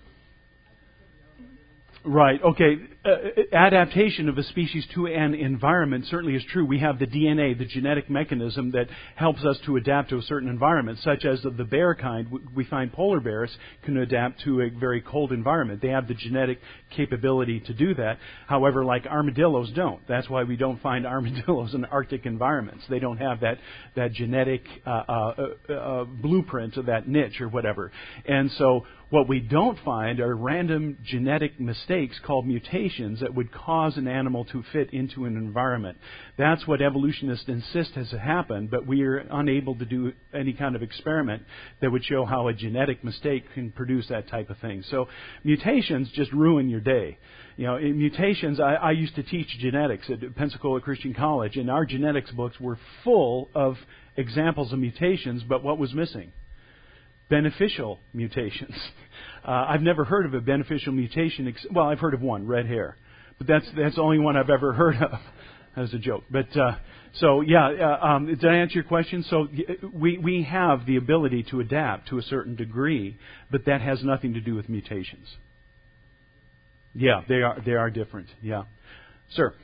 Speaker 1: Right. Okay. Uh, adaptation of a species to an environment certainly is true. We have the D N A, the genetic mechanism that helps us to adapt to a certain environment, such as of the bear kind. We find polar bears can adapt to a very cold environment. They have the genetic capability to do that. However, like armadillos don't. That's why we don't find armadillos in Arctic environments. They don't have that that genetic uh, uh, uh, blueprint of that niche or whatever. And so what we don't find are random genetic mistakes called mutations that would cause an animal to fit into an environment. That's what evolutionists insist has happened, but we are unable to do any kind of experiment that would show how a genetic mistake can produce that type of thing. So mutations just ruin your day. You know, in mutations, I, I used to teach genetics at Pensacola Christian College, and our genetics books were full of examples of mutations, but what was missing? Beneficial mutations. Uh, I've never heard of a beneficial mutation. Ex- well, I've heard of one, red hair, but that's that's the only one I've ever heard of. That was a joke. But uh, so yeah, uh, um, did I answer your question? So we we have the ability to adapt to a certain degree, but that has nothing to do with mutations. Yeah, they are they are different. Yeah, sir.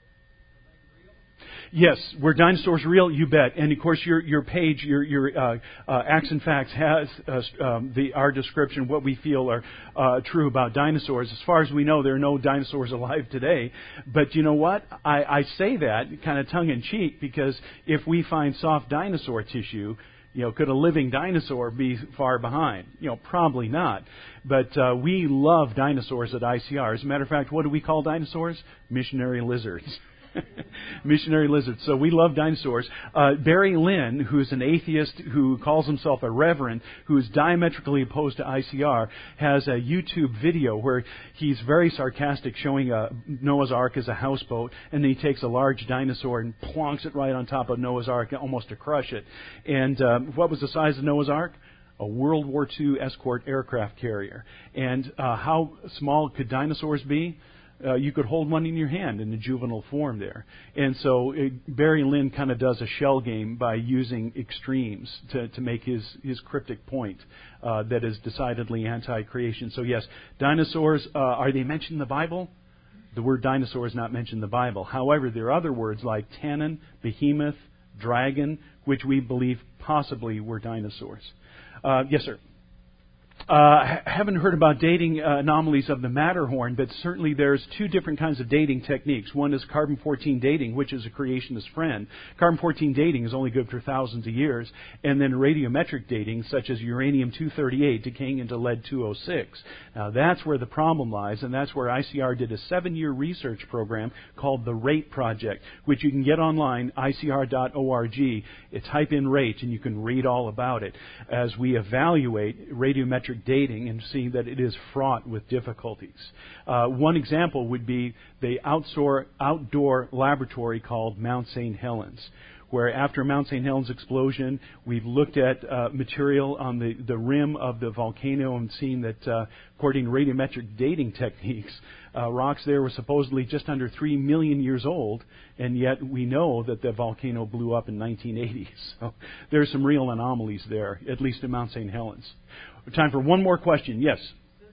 Speaker 1: Yes, were dinosaurs real? You bet. And of course, your your page, your your uh, uh, Acts and Facts has uh, um, the our description, what we feel are uh, true about dinosaurs. As far as we know, there are no dinosaurs alive today. But you know what? I, I say that kind of tongue in cheek because if we find soft dinosaur tissue, you know, could a living dinosaur be far behind? You know, probably not. But uh, we love dinosaurs at I C R. As a matter of fact, what do we call dinosaurs? Missionary lizards. Missionary lizards. So we love dinosaurs. Uh, Barry Lynn, who's an atheist who calls himself a reverend, who is diametrically opposed to I C R, has a YouTube video where he's very sarcastic, showing a Noah's Ark as a houseboat, and then he takes a large dinosaur and plonks it right on top of Noah's Ark, almost to crush it. And uh, what was the size of Noah's Ark? A World War Two escort aircraft carrier. And uh, how small could dinosaurs be? Uh, you could hold one in your hand in the juvenile form there. And so uh, Barry Lynn kind of does a shell game by using extremes to, to make his, his cryptic point uh, that is decidedly anti-creation. So yes, dinosaurs, uh, are they mentioned in the Bible? The word dinosaur is not mentioned in the Bible. However, there are other words like tannin, behemoth, dragon, which we believe possibly were dinosaurs. Uh, yes, sir. Uh, I haven't heard about dating uh, anomalies of the Matterhorn, but certainly there's two different kinds of dating techniques. One is carbon fourteen dating, which is a creationist friend. Carbon fourteen dating is only good for thousands of years. And then radiometric dating, such as uranium two thirty-eight decaying into lead two oh six. Now that's where the problem lies, and that's where I C R did a seven-year research program called the RATE Project, which you can get online, I C R dot org. You type in RATE, and you can read all about it as we evaluate radiometric dating and see that it is fraught with difficulties. Uh, one example would be the outdoor, outdoor laboratory called Mount Saint Helens, where after Mount Saint Helens explosion, we've looked at uh, material on the, the rim of the volcano and seen that, uh, according to radiometric dating techniques, uh, rocks there were supposedly just under three million years old, and yet we know that the volcano blew up in nineteen eighty. So there's some real anomalies there, at least in Mount Saint Helens. Time for one more question. Yes?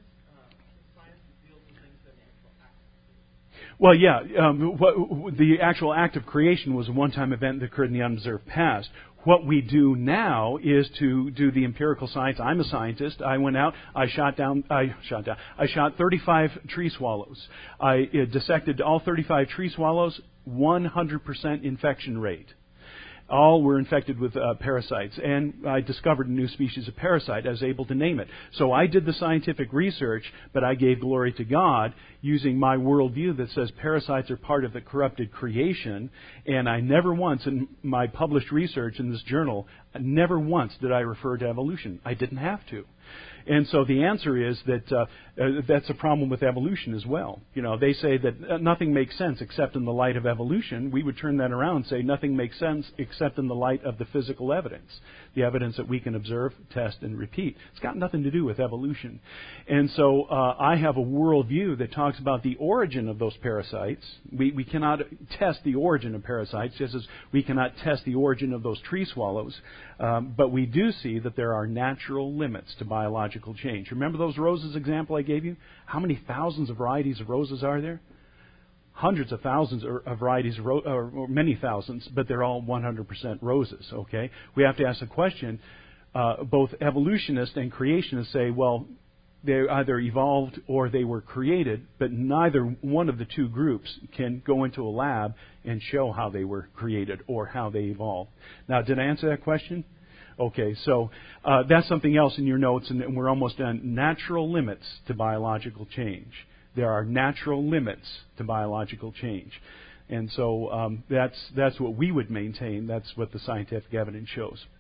Speaker 1: Well, yeah. Um, what, the actual act of creation was a one-time event that occurred in the unobserved past. What we do now is to do the empirical science. I'm a scientist. I went out. I shot down. I shot down. I shot thirty-five tree swallows. I uh, dissected all thirty-five tree swallows. one hundred percent infection rate. All were infected with uh, parasites, and I discovered a new species of parasite. I was able to name it. So I did the scientific research, but I gave glory to God using my worldview that says parasites are part of the corrupted creation, and I never once, in my published research in this journal, never once did I refer to evolution. I didn't have to. And so the answer is that uh, uh, that's a problem with evolution as well. You know, they say that uh, nothing makes sense except in the light of evolution. We would turn that around and say nothing makes sense except in the light of the physical evidence, the evidence that we can observe, test, and repeat. It's got nothing to do with evolution. And so uh, I have a worldview that talks about the origin of those parasites. We, we cannot test the origin of parasites, just as we cannot test the origin of those tree swallows. Um, but we do see that there are natural limits to biological change. Remember those roses example I gave you? How many thousands of varieties of roses are there? Hundreds of thousands of varieties, of ro- or many thousands, but they're all one hundred percent roses, okay? We have to ask the question, uh, both evolutionists and creationists say, well, they either evolved or they were created, but neither one of the two groups can go into a lab and show how they were created or how they evolved. Now, did I answer that question? Okay, so uh, that's something else in your notes, and we're almost done. Natural limits to biological change. There are natural limits to biological change. And so um, that's that's what we would maintain. That's what the scientific evidence shows.